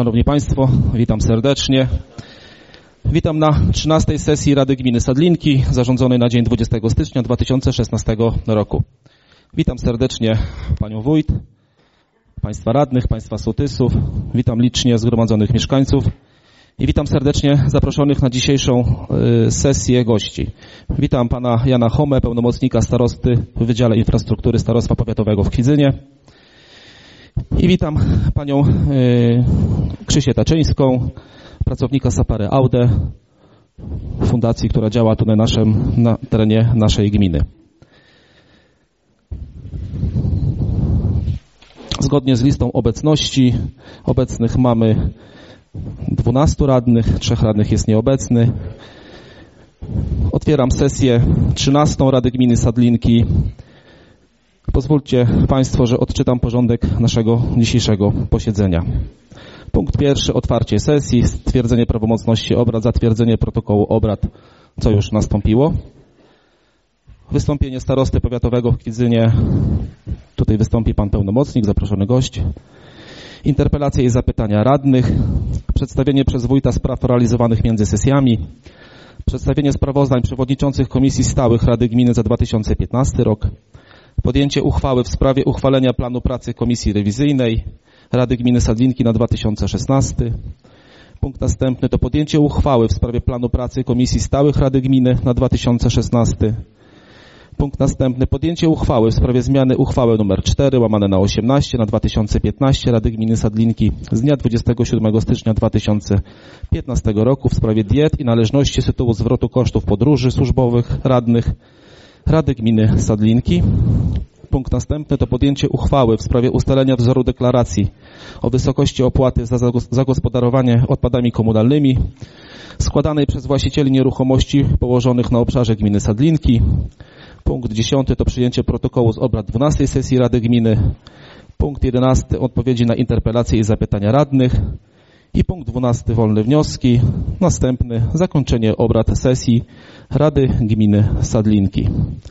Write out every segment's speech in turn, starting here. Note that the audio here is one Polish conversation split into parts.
Szanowni Państwo, witam serdecznie. Witam na 13. sesji Rady Gminy Sadlinki, zarządzonej na dzień 20 stycznia 2016 roku. Witam serdecznie Panią Wójt, Państwa radnych, Państwa sołtysów, witam licznie zgromadzonych mieszkańców i witam serdecznie zaproszonych na dzisiejszą sesję gości. Witam Pana Jana Homę, pełnomocnika starosty w Wydziale Infrastruktury Starostwa Powiatowego w Kwidzynie. I witam Panią Krzysię Taczyńską, pracownika Sapary Aude, fundacji, która działa tu na terenie naszej gminy. Zgodnie z listą obecności obecnych mamy 12 radnych, 3 radnych jest nieobecny. Otwieram sesję 13 Rady Gminy Sadlinki. Pozwólcie Państwo, że odczytam porządek naszego dzisiejszego posiedzenia. Punkt pierwszy, otwarcie sesji, stwierdzenie prawomocności obrad, zatwierdzenie protokołu obrad, co już nastąpiło. Wystąpienie starosty powiatowego w Kwidzynie, tutaj wystąpi Pan pełnomocnik, zaproszony gość. Interpelacje i zapytania radnych, przedstawienie przez wójta spraw realizowanych między sesjami, przedstawienie sprawozdań przewodniczących komisji stałych Rady Gminy za 2015 rok, podjęcie uchwały w sprawie uchwalenia planu pracy Komisji Rewizyjnej Rady Gminy Sadlinki na 2016. Punkt następny to podjęcie uchwały w sprawie planu pracy Komisji Stałych Rady Gminy na 2016. Punkt następny podjęcie uchwały w sprawie zmiany uchwały nr 4/18 na 2015 Rady Gminy Sadlinki z dnia 27 stycznia 2015 roku w sprawie diet i należności z tytułu zwrotu kosztów podróży służbowych radnych Rady Gminy Sadlinki. Punkt następny to podjęcie uchwały w sprawie ustalenia wzoru deklaracji o wysokości opłaty za zagospodarowanie odpadami komunalnymi składanej przez właścicieli nieruchomości położonych na obszarze gminy Sadlinki. Punkt 10 to przyjęcie protokołu z obrad 12 sesji Rady Gminy. Punkt 11 odpowiedzi na interpelacje i zapytania radnych. I punkt 12 wolne wnioski. Następny zakończenie obrad sesji Rady Gminy Sadlinki.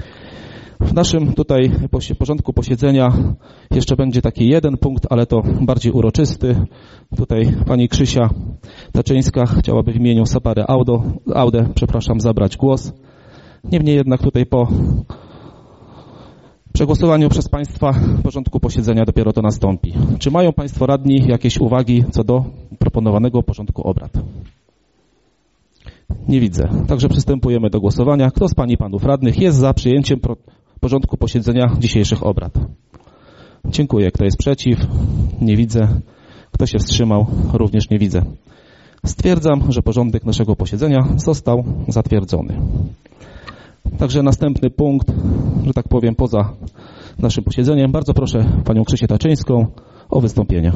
W naszym tutaj porządku posiedzenia jeszcze będzie taki jeden punkt, ale to bardziej uroczysty. Tutaj pani Krzysia Taczyńska chciałaby w imieniu Sapary Aude, zabrać głos. Niemniej jednak tutaj po przegłosowaniu przez Państwa porządku posiedzenia dopiero to nastąpi. Czy mają Państwo radni jakieś uwagi co do proponowanego porządku obrad? Nie widzę. Także przystępujemy do głosowania. Kto z Pań i Panów radnych jest za przyjęciem porządku posiedzenia dzisiejszych obrad? Dziękuję. Kto jest przeciw? Nie widzę. Kto się wstrzymał? Również nie widzę. Stwierdzam, że porządek naszego posiedzenia został zatwierdzony. Także następny punkt, że tak powiem, poza naszym posiedzeniem. Bardzo proszę Panią Krzysię Taczyńską o wystąpienie.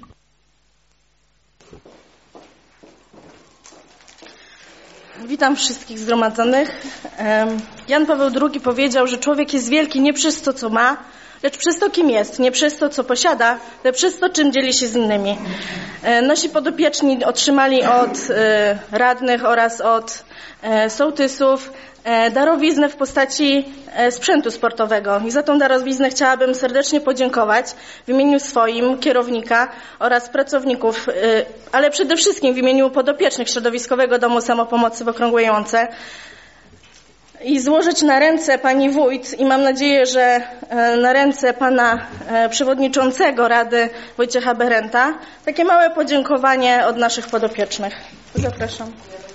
Witam wszystkich zgromadzonych. Jan Paweł II powiedział, że człowiek jest wielki nie przez to, co ma, lecz przez to, kim jest. Nie przez to, co posiada, lecz przez to, czym dzieli się z innymi. Nasi podopieczni otrzymali od radnych oraz od sołtysów darowiznę w postaci sprzętu sportowego. I za tą darowiznę chciałabym serdecznie podziękować w imieniu swoim, kierownika oraz pracowników, ale przede wszystkim w imieniu podopiecznych Środowiskowego Domu Samopomocy w Okrągłej Łące i złożyć na ręce pani wójt i mam nadzieję, że na ręce pana przewodniczącego Rady Wojciecha Berenta takie małe podziękowanie od naszych podopiecznych. Zapraszam.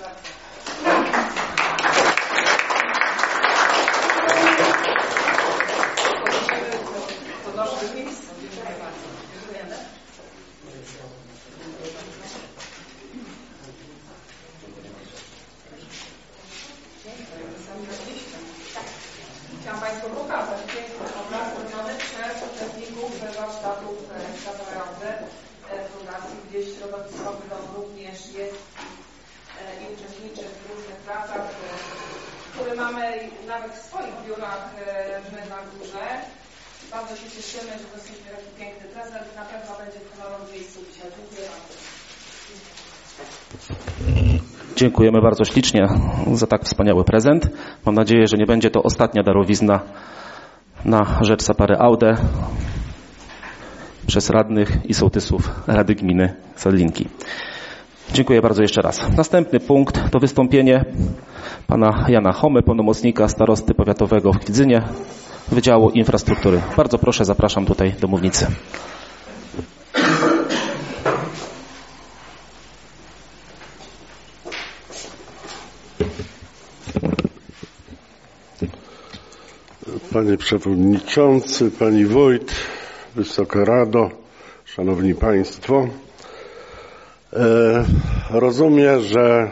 Chciałam Państwu pokazać piękny obraz robiony przez uczestników warsztatów Sapary Aude fundacji, gdzie środowiskowy dom również jest i uczestniczy w różnych pracach, które mamy nawet w swoich biurach na górze. Bardzo się cieszymy, że dostaliśmy taki piękny prezent. Na pewno będzie w honorowym miejscu dzisiaj. Dziękuję bardzo. Dziękujemy bardzo ślicznie za tak wspaniały prezent. Mam nadzieję, że nie będzie to ostatnia darowizna na rzecz Sapary Aude. przez radnych i sołtysów Rady Gminy Sadlinki. Dziękuję bardzo jeszcze raz. Następny punkt to wystąpienie pana Jana Homy, pełnomocnika starosty powiatowego w Kwidzynie, Wydziału Infrastruktury. Bardzo proszę, zapraszam tutaj do mównicy. Panie Przewodniczący, Pani Wójt, Wysoka Rado, Szanowni Państwo. Rozumiem, że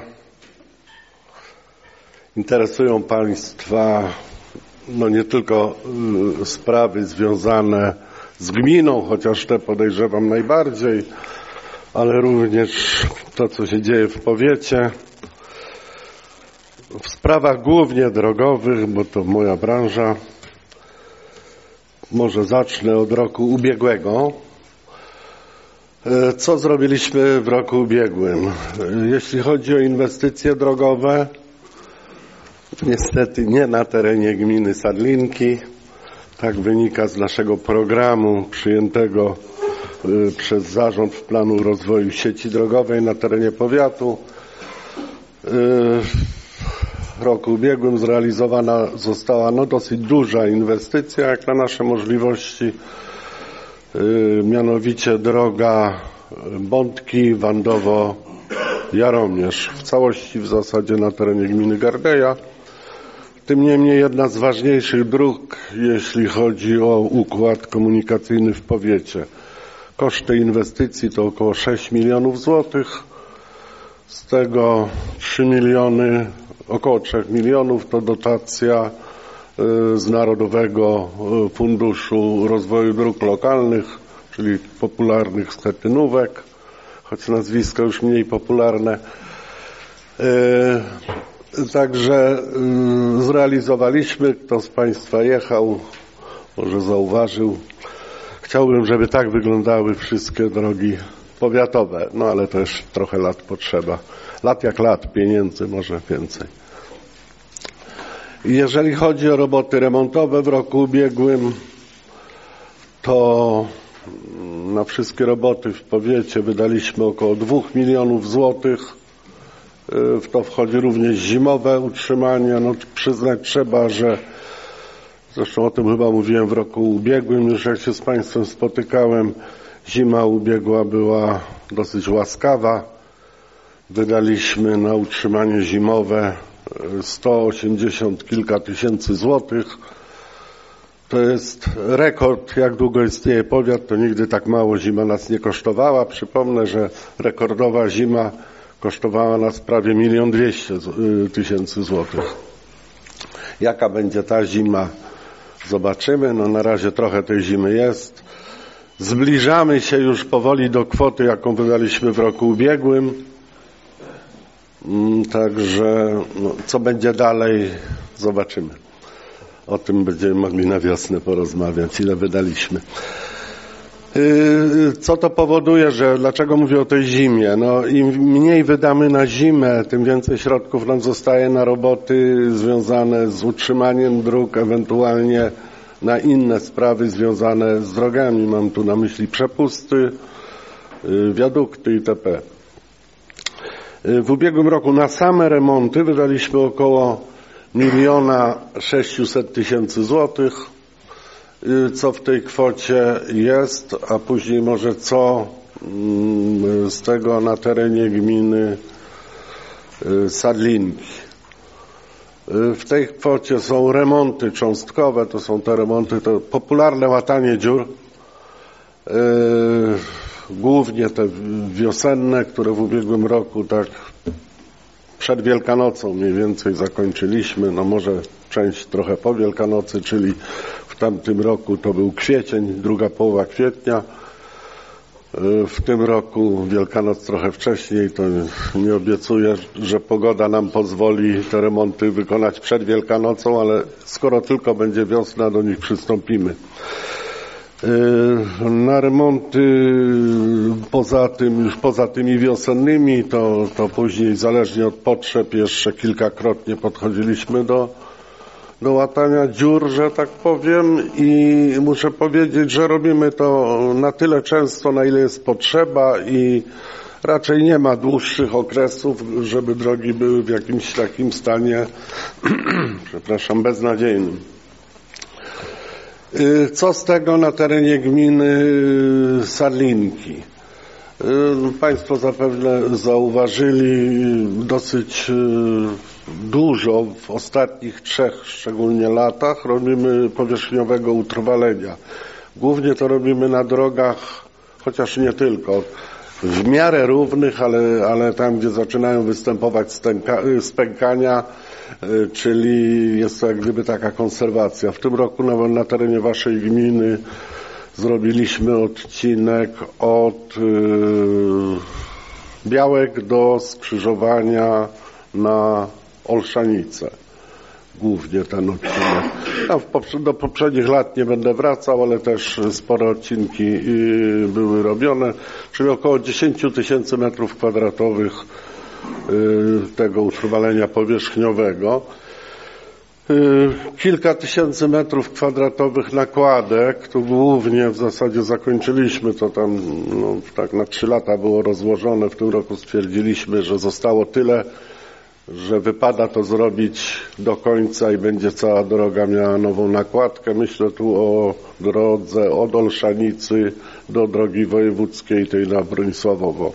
interesują Państwa nie tylko sprawy związane z gminą, chociaż te podejrzewam najbardziej, ale również to, co się dzieje w powiecie. W sprawach głównie drogowych, bo to moja branża, może zacznę od roku ubiegłego. Co zrobiliśmy w roku ubiegłym? Jeśli chodzi o inwestycje drogowe, niestety nie na terenie gminy Sadlinki. Tak wynika z naszego programu przyjętego przez Zarząd Planu Rozwoju Sieci Drogowej na terenie powiatu. W roku ubiegłym zrealizowana została dosyć duża inwestycja jak na nasze możliwości, mianowicie droga Bątki, Wandowo, Jaromierz, w całości w zasadzie na terenie gminy Gardeja. Tym niemniej jedna z ważniejszych dróg, jeśli chodzi o układ komunikacyjny w powiecie. Koszty inwestycji to około 6 milionów złotych, z tego 3 miliony, około 3 milionów to dotacja z Narodowego Funduszu Rozwoju Dróg Lokalnych, czyli popularnych schetynówek, choć nazwiska już mniej popularne. Także zrealizowaliśmy, kto z Państwa jechał, może zauważył. Chciałbym, żeby tak wyglądały wszystkie drogi powiatowe, ale też trochę lat potrzeba. Lat jak lat, pieniędzy może więcej. Jeżeli chodzi o roboty remontowe w roku ubiegłym, to na wszystkie roboty w powiecie wydaliśmy około 2 milionów złotych. W to wchodzi również zimowe utrzymanie. Przyznać trzeba, że zresztą o tym chyba mówiłem w roku ubiegłym, już jak się z Państwem spotykałem, zima ubiegła była dosyć łaskawa. Wydaliśmy na utrzymanie zimowe 180 kilka tysięcy złotych. To jest rekord, jak długo istnieje powiat, to nigdy tak mało zima nas nie kosztowała. Przypomnę, że rekordowa zima kosztowała nas prawie 1 200 000 złotych. Jaka będzie ta zima? Zobaczymy. Na razie trochę tej zimy jest. Zbliżamy się już powoli do kwoty, jaką wydaliśmy w roku ubiegłym. Także co będzie dalej, zobaczymy. O tym będziemy mogli na wiosnę porozmawiać, ile wydaliśmy. Co to powoduje, dlaczego mówię o tej zimie? Im mniej wydamy na zimę, tym więcej środków nam zostaje na roboty związane z utrzymaniem dróg, ewentualnie na inne sprawy związane z drogami. Mam tu na myśli przepusty, wiadukty itp. W ubiegłym roku na same remonty wydaliśmy około 1 600 000 złotych. Co w tej kwocie jest, a później może co z tego na terenie gminy Sadlinki. W tej kwocie są remonty cząstkowe, to są te remonty, to popularne łatanie dziur, głównie te wiosenne, które w ubiegłym roku tak przed Wielkanocą mniej więcej zakończyliśmy, może część trochę po Wielkanocy, czyli w tamtym roku to był kwiecień, druga połowa kwietnia. W tym roku Wielkanoc trochę wcześniej, to nie obiecuję, że pogoda nam pozwoli te remonty wykonać przed Wielkanocą, ale skoro tylko będzie wiosna, do nich przystąpimy. Na remonty poza tymi wiosennymi, to później zależnie od potrzeb jeszcze kilkakrotnie podchodziliśmy do łatania dziur, że tak powiem, i muszę powiedzieć, że robimy to na tyle często, na ile jest potrzeba i raczej nie ma dłuższych okresów, żeby drogi były w jakimś takim stanie, przepraszam, beznadziejnym. Co z tego na terenie gminy Sadlinki? Państwo zapewne zauważyli dosyć dużo w ostatnich 3 szczególnie latach robimy powierzchniowego utrwalenia. Głównie to robimy na drogach, chociaż nie tylko, w miarę równych, ale tam, gdzie zaczynają występować spękania, czyli jest to jak gdyby taka konserwacja. W tym roku na terenie waszej gminy zrobiliśmy odcinek od Białek do skrzyżowania na Olszanicę. Głównie ten odcinek. Do poprzednich lat nie będę wracał, ale też spore odcinki były robione, czyli około 10 000 metrów kwadratowych tego utrwalenia powierzchniowego. Kilka tysięcy metrów kwadratowych nakładek, tu głównie w zasadzie zakończyliśmy, to tam tak na 3 lata było rozłożone. W tym roku stwierdziliśmy, że zostało tyle, że wypada to zrobić do końca i będzie cała droga miała nową nakładkę. Myślę tu o drodze od Olszanicy do drogi wojewódzkiej, tej na Bronisławowo.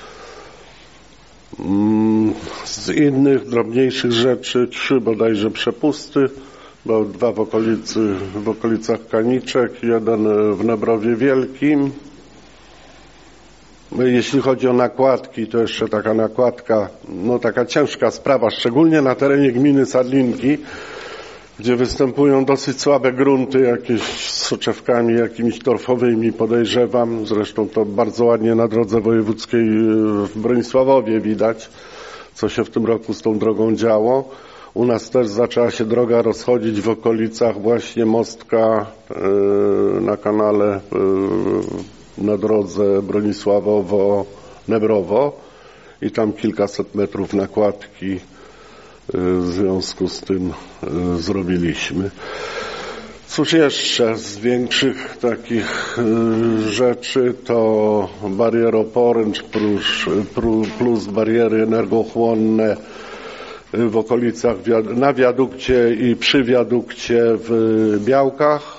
Z innych, drobniejszych rzeczy 3 bodajże przepusty, bo 2 w okolicach Kaniczek, 1 w Nebrowie Wielkim. Jeśli chodzi o nakładki, to jeszcze taka nakładka, taka ciężka sprawa, szczególnie na terenie gminy Sadlinki, gdzie występują dosyć słabe grunty, jakieś z soczewkami jakimiś torfowymi, podejrzewam. Zresztą to bardzo ładnie na drodze wojewódzkiej w Bronisławowie widać, co się w tym roku z tą drogą działo. U nas też zaczęła się droga rozchodzić w okolicach właśnie mostka na kanale na drodze Bronisławowo-Nebrowo i tam kilkaset metrów nakładki w związku z tym zrobiliśmy. Cóż jeszcze z większych takich rzeczy to barieroporęcz plus bariery energochłonne w okolicach, na wiadukcie i przy wiadukcie w Białkach.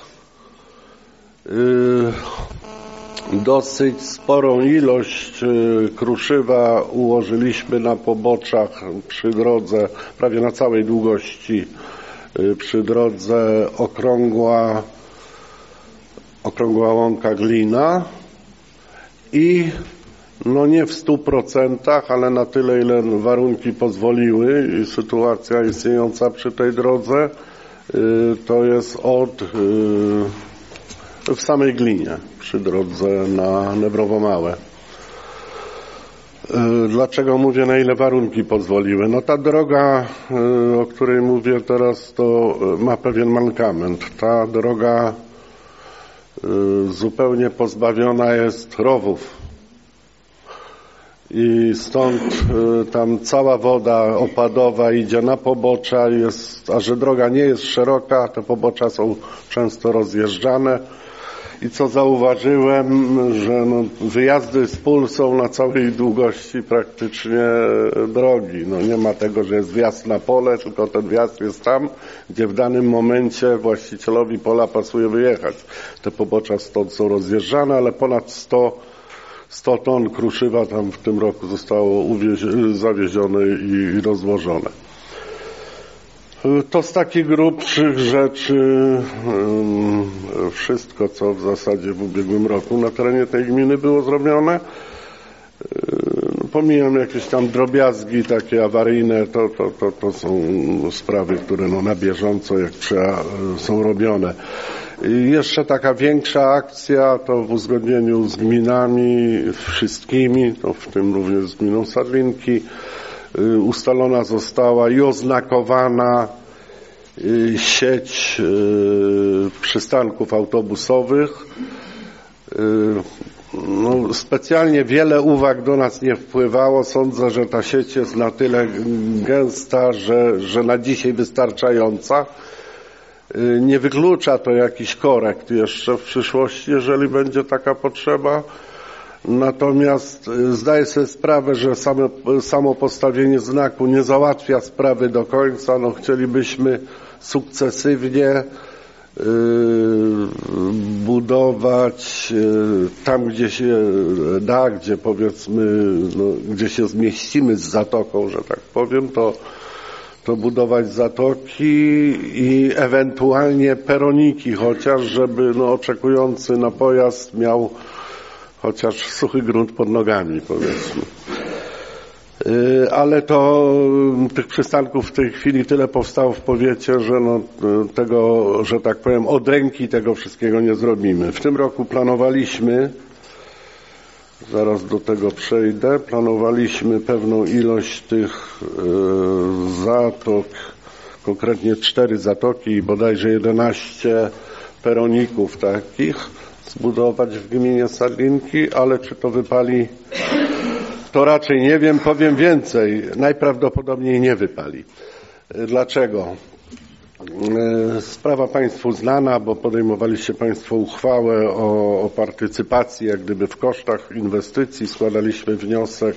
Dosyć sporą ilość kruszywa ułożyliśmy na poboczach przy drodze, prawie na całej długości, przy drodze okrągła łąka Glina i nie w 100%, ale na tyle, ile warunki pozwoliły i sytuacja istniejąca przy tej drodze, to jest w samej Glinie, przy drodze na Nebrowo Małe. Dlaczego mówię, na ile warunki pozwoliły? Ta droga, o której mówię teraz, to ma pewien mankament. Ta droga zupełnie pozbawiona jest rowów. I stąd tam cała woda opadowa idzie na pobocza, a że droga nie jest szeroka, te pobocza są często rozjeżdżane. I co zauważyłem, że wyjazdy z pól są na całej długości praktycznie drogi. Nie ma tego, że jest wjazd na pole, tylko ten wjazd jest tam, gdzie w danym momencie właścicielowi pola pasuje wyjechać. Te pobocza stąd są rozjeżdżane, ale ponad 100 ton kruszywa tam w tym roku zostało zawiezione i rozłożone. To z takich grubszych rzeczy wszystko, co w zasadzie w ubiegłym roku na terenie tej gminy było zrobione. Pomijam jakieś tam drobiazgi takie awaryjne, to są sprawy, które na bieżąco jak trzeba są robione. I jeszcze taka większa akcja to w uzgodnieniu z gminami wszystkimi, to w tym również z gminą Sadlinki, ustalona została i oznakowana sieć przystanków autobusowych. Specjalnie wiele uwag do nas nie wpływało. Sądzę, że ta sieć jest na tyle gęsta, że na dzisiaj wystarczająca. Nie wyklucza to jakichś korekt jeszcze w przyszłości, jeżeli będzie taka potrzeba. Natomiast zdaję sobie sprawę, że samo postawienie znaku nie załatwia sprawy do końca. No, chcielibyśmy sukcesywnie budować tam, gdzie się da, gdzie powiedzmy, no, gdzie się zmieścimy z zatoką, że tak powiem, to budować zatoki i ewentualnie peroniki chociaż, żeby no, oczekujący na pojazd miał chociaż suchy grunt pod nogami, powiedzmy. Ale to tych przystanków w tej chwili tyle powstało w powiecie, że no, tego, że tak powiem, od ręki tego wszystkiego nie zrobimy. W tym roku planowaliśmy, zaraz do tego przejdę, planowaliśmy pewną ilość tych zatok, konkretnie 4 zatoki i bodajże 11 peroników takich zbudować w gminie Sadlinki, ale czy to wypali, to raczej nie wiem. Powiem więcej, najprawdopodobniej nie wypali. Dlaczego? Sprawa Państwu znana, bo podejmowaliście Państwo uchwałę o partycypacji jak gdyby w kosztach inwestycji. Składaliśmy wniosek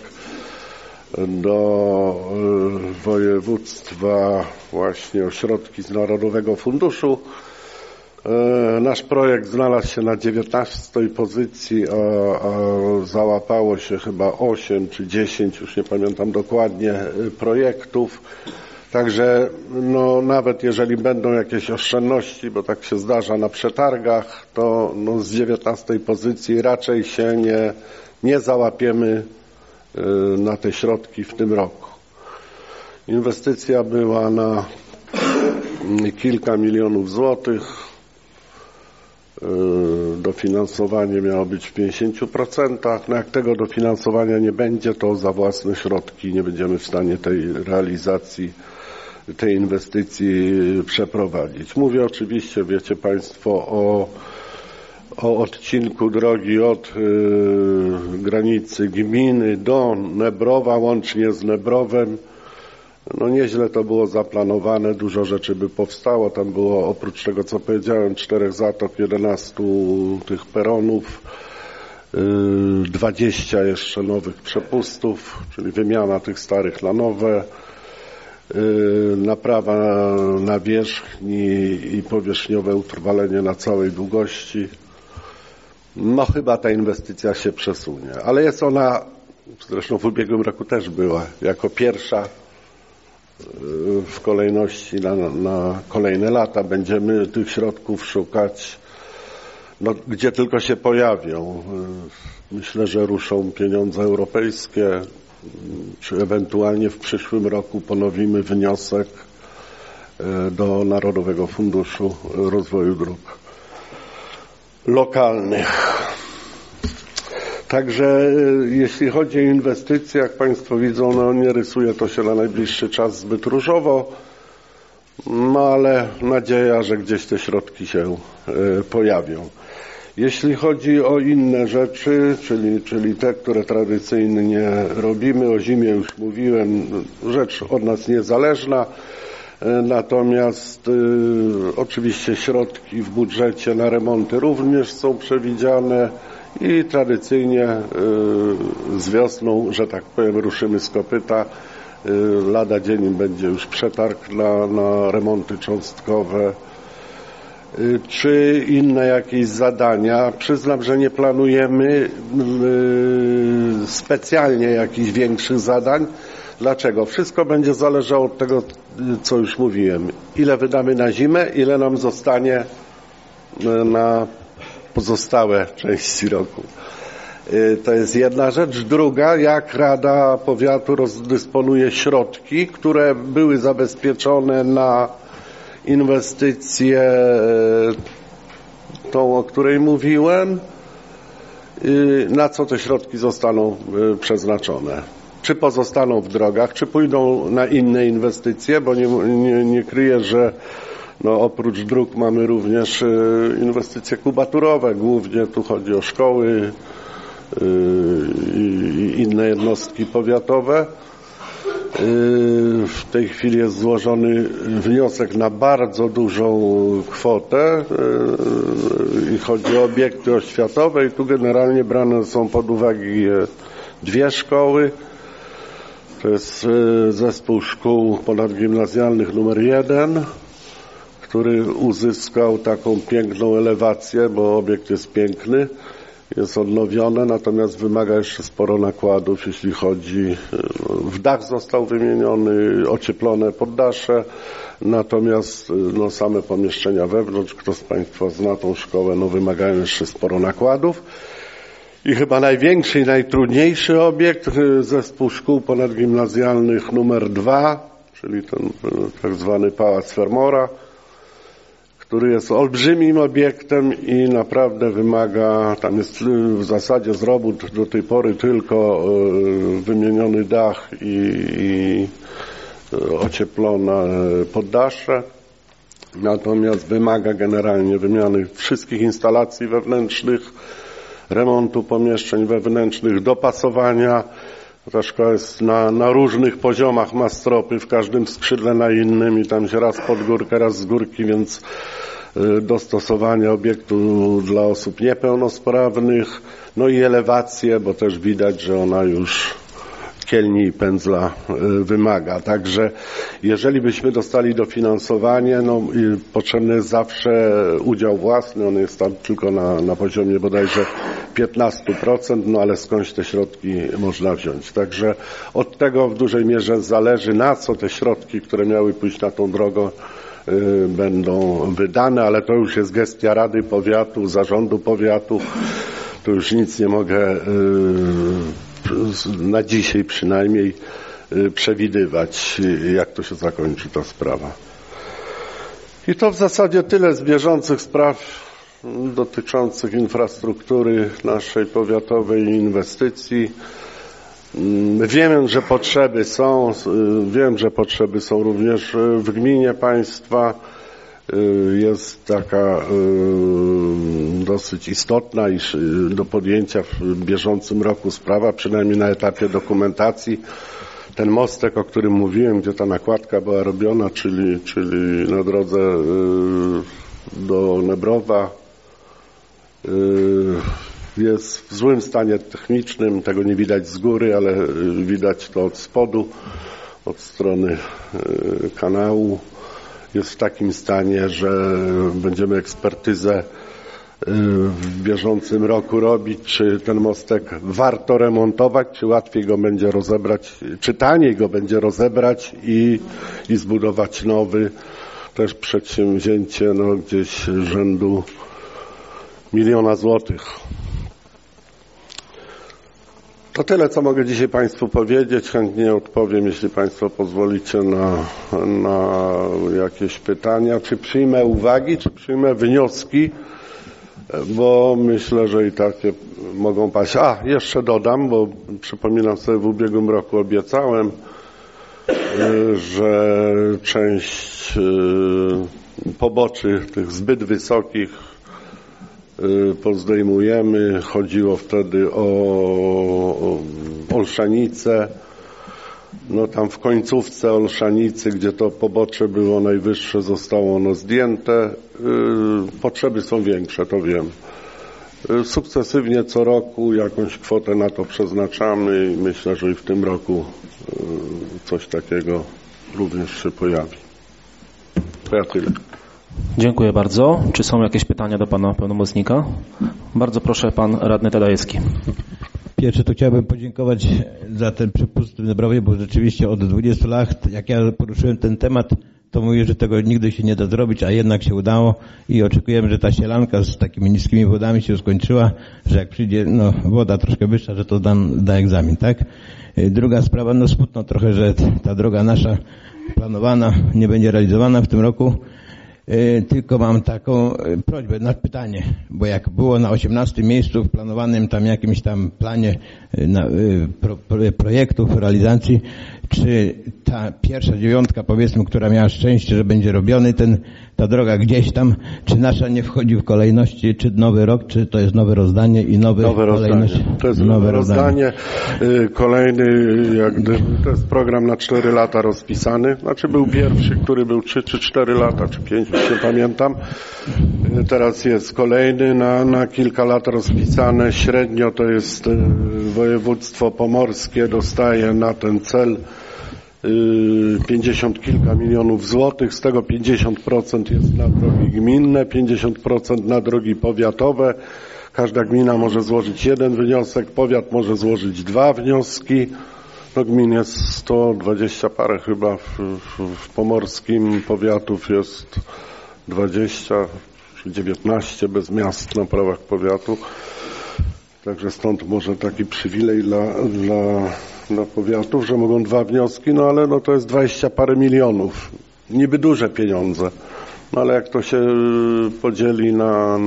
do województwa właśnie o środki z Narodowego Funduszu. Nasz projekt znalazł się na 19 pozycji, a załapało się chyba 8 czy 10, już nie pamiętam dokładnie, projektów. Także no, nawet jeżeli będą jakieś oszczędności, bo tak się zdarza na przetargach, to no, z 19 pozycji raczej się nie załapiemy na te środki w tym roku. Inwestycja była na kilka milionów złotych. Dofinansowanie miało być w 50%. No jak tego dofinansowania nie będzie, to za własne środki nie będziemy w stanie tej realizacji, tej inwestycji przeprowadzić. Mówię oczywiście, wiecie Państwo, o odcinku drogi od granicy gminy do Nebrowa, łącznie z Nebrowem. No nieźle to było zaplanowane, dużo rzeczy by powstało. Tam było oprócz tego, co powiedziałem, 4 zatok, 11 tych peronów, 20 jeszcze nowych przepustów, czyli wymiana tych starych na nowe, naprawa nawierzchni i powierzchniowe utrwalenie na całej długości. No chyba ta inwestycja się przesunie, ale jest ona, zresztą w ubiegłym roku też była, jako pierwsza w kolejności na kolejne lata. Będziemy tych środków szukać, no, gdzie tylko się pojawią. Myślę, że ruszą pieniądze europejskie, czy ewentualnie w przyszłym roku ponowimy wniosek do Narodowego Funduszu Rozwoju Dróg Lokalnych. Także jeśli chodzi o inwestycje, jak Państwo widzą, no nie rysuje to się na najbliższy czas zbyt różowo, no ale nadzieja, że gdzieś te środki się pojawią. Jeśli chodzi o inne rzeczy, czyli te, które tradycyjnie robimy, o zimie już mówiłem, rzecz od nas niezależna, natomiast oczywiście środki w budżecie na remonty również są przewidziane i tradycyjnie z wiosną, że tak powiem, ruszymy z kopyta. Lada dzień będzie już przetarg na remonty cząstkowe czy inne jakieś zadania. Przyznam, że nie planujemy specjalnie jakichś większych zadań. Dlaczego? Wszystko będzie zależało od tego, co już mówiłem. Ile wydamy na zimę, ile nam zostanie na pozostałe części roku. To jest jedna rzecz. Druga, jak Rada Powiatu rozdysponuje środki, które były zabezpieczone na inwestycję tą, o której mówiłem, na co te środki zostaną przeznaczone. Czy pozostaną w drogach, czy pójdą na inne inwestycje, bo nie kryję, że no, oprócz dróg mamy również inwestycje kubaturowe. Głównie tu chodzi o szkoły i inne jednostki powiatowe. W tej chwili jest złożony wniosek na bardzo dużą kwotę i chodzi o obiekty oświatowe i tu generalnie brane są pod uwagę dwie szkoły. To jest zespół szkół ponadgimnazjalnych numer 1, który uzyskał taką piękną elewację, bo obiekt jest piękny, jest odnowiony, natomiast wymaga jeszcze sporo nakładów, jeśli chodzi, w dach został wymieniony, ocieplone poddasze, natomiast same pomieszczenia wewnątrz, kto z Państwa zna tą szkołę, wymagają jeszcze sporo nakładów. I chyba największy i najtrudniejszy obiekt, zespół szkół ponadgimnazjalnych numer 2, czyli ten tak zwany Pałac Fermora, który jest olbrzymim obiektem i naprawdę wymaga, tam jest w zasadzie z robót do tej pory tylko wymieniony dach i ocieplone poddasze, natomiast wymaga generalnie wymiany wszystkich instalacji wewnętrznych, remontu pomieszczeń wewnętrznych, dopasowania. Ta szkoła jest na różnych poziomach, ma stropy, w każdym skrzydle na innym i tam się raz pod górkę, raz z górki, więc dostosowanie obiektu dla osób niepełnosprawnych, i elewację, bo też widać, że ona już kielni i pędzla wymaga. Także jeżeli byśmy dostali dofinansowanie, potrzebny jest zawsze udział własny, on jest tam tylko na poziomie bodajże 15%, ale skądś te środki można wziąć. Także od tego w dużej mierze zależy, na co te środki, które miały pójść na tą drogę, będą wydane, ale to już jest gestia Rady Powiatu, Zarządu Powiatu. Tu już nic nie mogę na dzisiaj przynajmniej przewidywać, jak to się zakończy ta sprawa. I to w zasadzie tyle z bieżących spraw dotyczących infrastruktury naszej powiatowej i inwestycji. Wiem, że potrzeby są również w gminie państwa. Jest taka dosyć istotna i do podjęcia w bieżącym roku sprawa, przynajmniej na etapie dokumentacji. Ten mostek, o którym mówiłem, gdzie ta nakładka była robiona, czyli na drodze do Nebrowa, jest w złym stanie technicznym, tego nie widać z góry, ale widać to od spodu, od strony kanału. Jest w takim stanie, że będziemy ekspertyzę w bieżącym roku robić, czy ten mostek warto remontować, czy łatwiej go będzie rozebrać, czy taniej go będzie rozebrać i zbudować nowy. Też przedsięwzięcie gdzieś rzędu 1 000 000 złotych. To tyle, co mogę dzisiaj Państwu powiedzieć. Chętnie odpowiem, jeśli Państwo pozwolicie, na jakieś pytania. Czy przyjmę uwagi, czy przyjmę wnioski, bo myślę, że i takie mogą paść. Jeszcze dodam, bo przypominam sobie, w ubiegłym roku obiecałem, że część poboczy tych zbyt wysokich pozdejmujemy. Chodziło wtedy o Olszanicę. Tam w końcówce Olszanicy, gdzie to pobocze było najwyższe, zostało ono zdjęte. Potrzeby są większe, to wiem. Sukcesywnie co roku jakąś kwotę na to przeznaczamy i myślę, że i w tym roku coś takiego również się pojawi. To ja tyle. Dziękuję bardzo. Czy są jakieś pytania do pana pełnomocnika? Bardzo proszę, pan radny Tadajewski. Pierwsze to chciałbym podziękować za ten przepust w Nebrowie, bo rzeczywiście od 20 lat, jak ja poruszyłem ten temat, to mówię, że tego nigdy się nie da zrobić, a jednak się udało i oczekujemy, że ta sielanka z takimi niskimi wodami się skończyła, że jak przyjdzie woda troszkę wyższa, że to da egzamin, tak? Druga sprawa, smutno trochę, że ta droga nasza planowana nie będzie realizowana w tym roku. Tylko mam taką prośbę, pytanie, bo jak było na 18 miejscu w planowanym tam jakimś tam planie projektów, realizacji, czy ta pierwsza 9, powiedzmy, która miała szczęście, że będzie robiony ta droga gdzieś tam, czy nasza nie wchodzi w kolejności, czy nowy rok, czy to jest nowe rozdanie i nowe kolejność? To jest nowe rozdanie. Kolejny, to jest program na 4 lata rozpisany. Znaczy był pierwszy, który był 3 czy 4 lata, czy 5, już nie pamiętam. Teraz jest kolejny na kilka lat rozpisane. Średnio to jest województwo pomorskie dostaje na ten cel 50 kilka milionów złotych, z tego 50% jest na drogi gminne, 50% na drogi powiatowe. Każda gmina może złożyć jeden wniosek, powiat może złożyć 2 wnioski. No gmin jest 120 parę chyba, w pomorskim powiatów jest 20 czy 19 bez miast na prawach powiatu. Także stąd może taki przywilej dla powiatów, że mogą 2 wnioski, no ale no to jest 20 parę milionów. Niby duże pieniądze, no ale jak to się podzieli na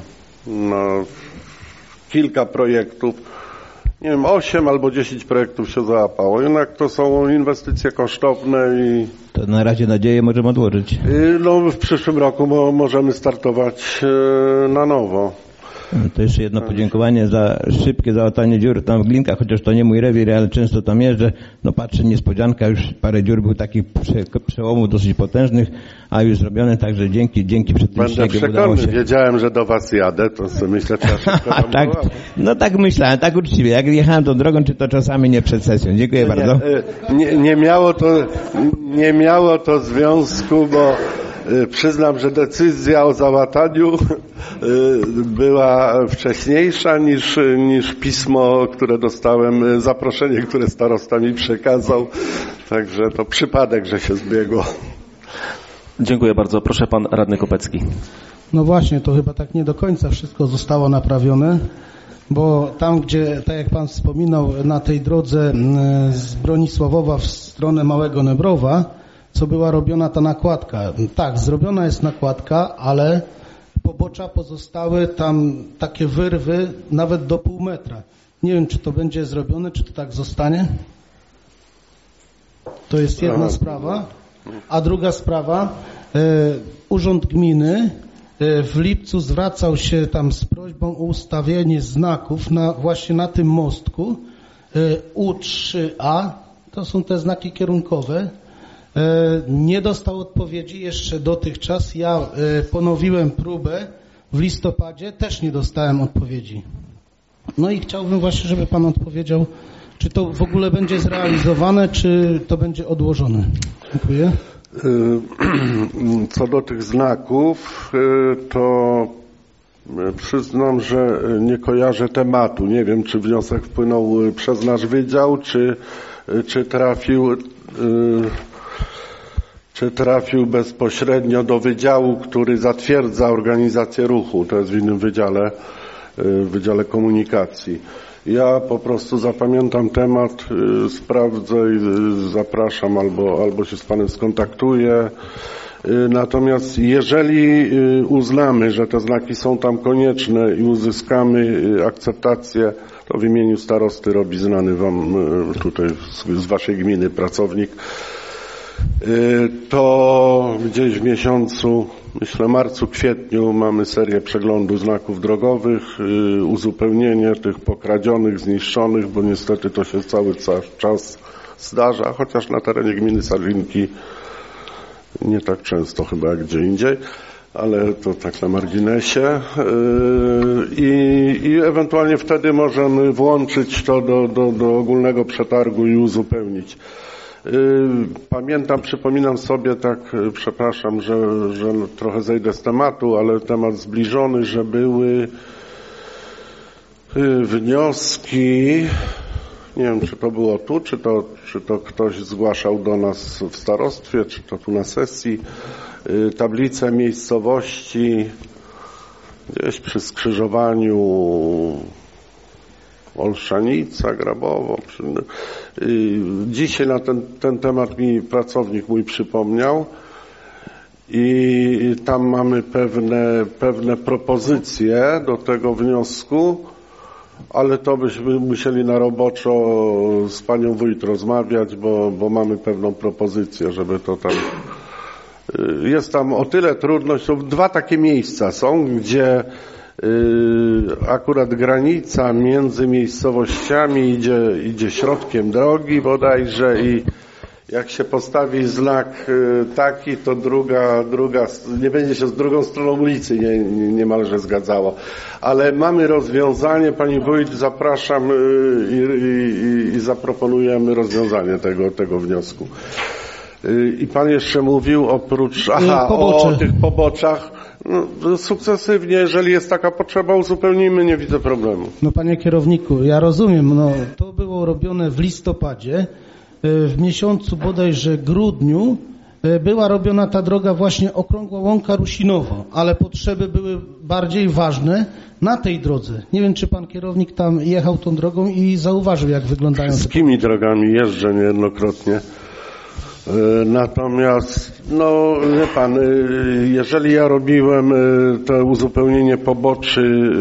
kilka projektów, nie wiem, 8 albo 10 projektów się załapało. Jednak to są inwestycje kosztowne i... To na razie nadzieję możemy odłożyć. No w przyszłym roku możemy startować na nowo. To jeszcze jedno podziękowanie za szybkie załatanie dziur tam w Glinkach, chociaż to nie mój rewir, ale często tam jeżdżę. No patrzę, niespodzianka, już parę dziur był takich przełomów dosyć potężnych, a już zrobione, także dzięki przed tym śniegiem udało się. Wiedziałem, że do was jadę, to sobie myślę, trzeba szybko tam tak, no tak myślałem, tak uczciwie. Jak jechałem tą drogą, czy to czasami nie przed sesją. Dziękuję bardzo. Nie miało to związku, bo przyznam, że decyzja o załataniu była wcześniejsza niż pismo, które dostałem, zaproszenie, które starosta mi przekazał. Także to przypadek, że się zbiegło. Dziękuję bardzo. Proszę pan radny Kopecki. No właśnie, to chyba tak nie do końca wszystko zostało naprawione, bo tam, gdzie, tak jak pan wspominał, na tej drodze z Bronisławowa w stronę Małego Nebrowa, co była robiona ta nakładka. Tak, zrobiona jest nakładka, ale pobocza pozostały tam takie wyrwy nawet do pół metra. Nie wiem, czy to będzie zrobione, czy to tak zostanie. To jest jedna sprawa. A druga sprawa, Urząd Gminy w lipcu zwracał się tam z prośbą o ustawienie znaków właśnie na tym mostku U3A. To są te znaki kierunkowe. Nie dostał odpowiedzi jeszcze dotychczas. Ja ponowiłem próbę w listopadzie, też nie dostałem odpowiedzi. No i chciałbym właśnie, żeby pan odpowiedział, czy to w ogóle będzie zrealizowane, czy to będzie odłożone. Dziękuję. Co do tych znaków, to przyznam, że nie kojarzę tematu. Nie wiem, czy wniosek wpłynął przez nasz wydział, czy trafił bezpośrednio do wydziału, który zatwierdza organizację ruchu. To jest w innym wydziale, w Wydziale Komunikacji. Ja po prostu zapamiętam temat, sprawdzę i zapraszam albo się z panem skontaktuję. Natomiast jeżeli uznamy, że te znaki są tam konieczne i uzyskamy akceptację, to w imieniu starosty robi znany wam tutaj z waszej gminy pracownik, to gdzieś w miesiącu, myślę marcu, kwietniu mamy serię przeglądu znaków drogowych, uzupełnienie tych pokradzionych, zniszczonych, bo niestety to się cały czas zdarza, chociaż na terenie gminy Sadlinki nie tak często chyba jak gdzie indziej, ale to tak na marginesie i ewentualnie wtedy możemy włączyć to do ogólnego przetargu i uzupełnić. Przypominam sobie, tak, przepraszam, że trochę zejdę z tematu, ale temat zbliżony, że były wnioski, nie wiem, czy to było tu, czy to ktoś zgłaszał do nas w starostwie, czy to tu na sesji, tablice miejscowości gdzieś przy skrzyżowaniu Olszanica, Grabowo. Dzisiaj na ten temat mi pracownik mój przypomniał i tam mamy pewne propozycje do tego wniosku. ale to byśmy musieli na roboczo z panią wójt rozmawiać, bo mamy pewną propozycję, żeby to tam... Jest tam o tyle trudność, to 2 takie miejsca są, gdzie akurat granica między miejscowościami idzie środkiem drogi bodajże i jak się postawi znak taki, to druga nie będzie się z drugą stroną ulicy niemalże zgadzało. Ale mamy rozwiązanie, pani wójt, zapraszam i zaproponujemy rozwiązanie tego wniosku. I pan jeszcze mówił oprócz, o tych poboczach, no, sukcesywnie, jeżeli jest taka potrzeba, uzupełnimy, nie widzę problemu. No panie kierowniku, ja rozumiem, no to było robione w listopadzie, w miesiącu bodajże grudniu była robiona ta droga właśnie Okrągła Łąka Rusinowo, ale potrzeby były bardziej ważne na tej drodze. Nie wiem, czy pan kierownik tam jechał tą drogą i zauważył, jak wyglądają te... Wszystkimi drogami jeżdżę niejednokrotnie. Natomiast, no wie pan, jeżeli ja robiłem to uzupełnienie poboczy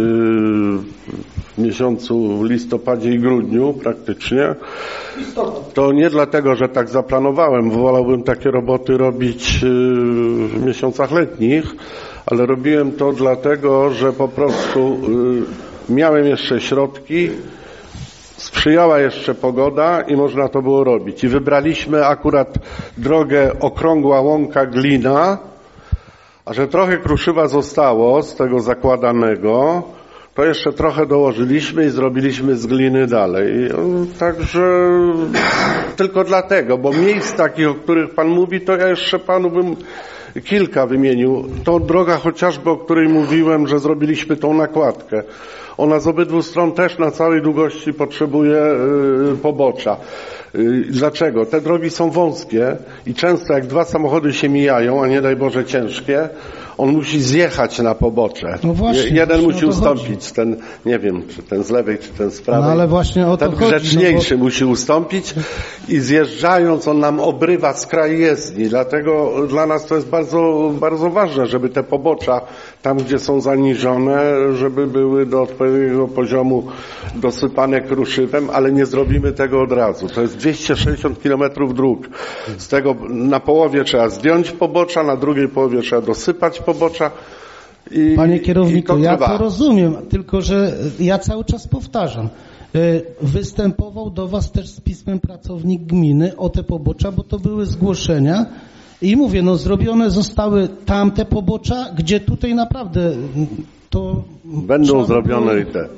w miesiącu listopadzie i grudniu praktycznie, to nie dlatego, że tak zaplanowałem, wolałbym takie roboty robić w miesiącach letnich, ale robiłem to dlatego, że po prostu miałem jeszcze środki, sprzyjała jeszcze pogoda i można to było robić. I wybraliśmy akurat drogę Okrągła Łąka Glina, a że trochę kruszywa zostało z tego zakładanego, to jeszcze trochę dołożyliśmy i zrobiliśmy z gliny dalej. Także tylko dlatego, bo miejsc takich, o których pan mówi, to ja jeszcze panu bym kilka wymienił. To droga chociażby, o której mówiłem, że zrobiliśmy tą nakładkę. Ona z obydwu stron też na całej długości potrzebuje pobocza. Dlaczego? Te drogi są wąskie i często jak 2 samochody się mijają, a nie daj Boże ciężkie, on musi zjechać na pobocze. No właśnie, jeden musi ustąpić, ten, nie wiem, czy ten z lewej, czy ten z prawej. No ale właśnie o to ten chodzi, grzeczniejszy musi ustąpić i zjeżdżając on nam obrywa skraj jezdni. Dlatego dla nas to jest bardzo, bardzo ważne, żeby te pobocza tam, gdzie są zaniżone, żeby były do odpowiedniego poziomu dosypane kruszywem, ale nie zrobimy tego od razu. To jest 260 km dróg. Z tego na połowie trzeba zdjąć pobocza, na drugiej połowie trzeba dosypać pobocza. Panie kierowniku, ja to rozumiem, tylko że ja cały czas powtarzam. Występował do was też z pismem pracownik gminy o te pobocza, bo to były zgłoszenia i mówię, no zrobione zostały tamte pobocza, gdzie tutaj naprawdę to... Będą zrobione i te.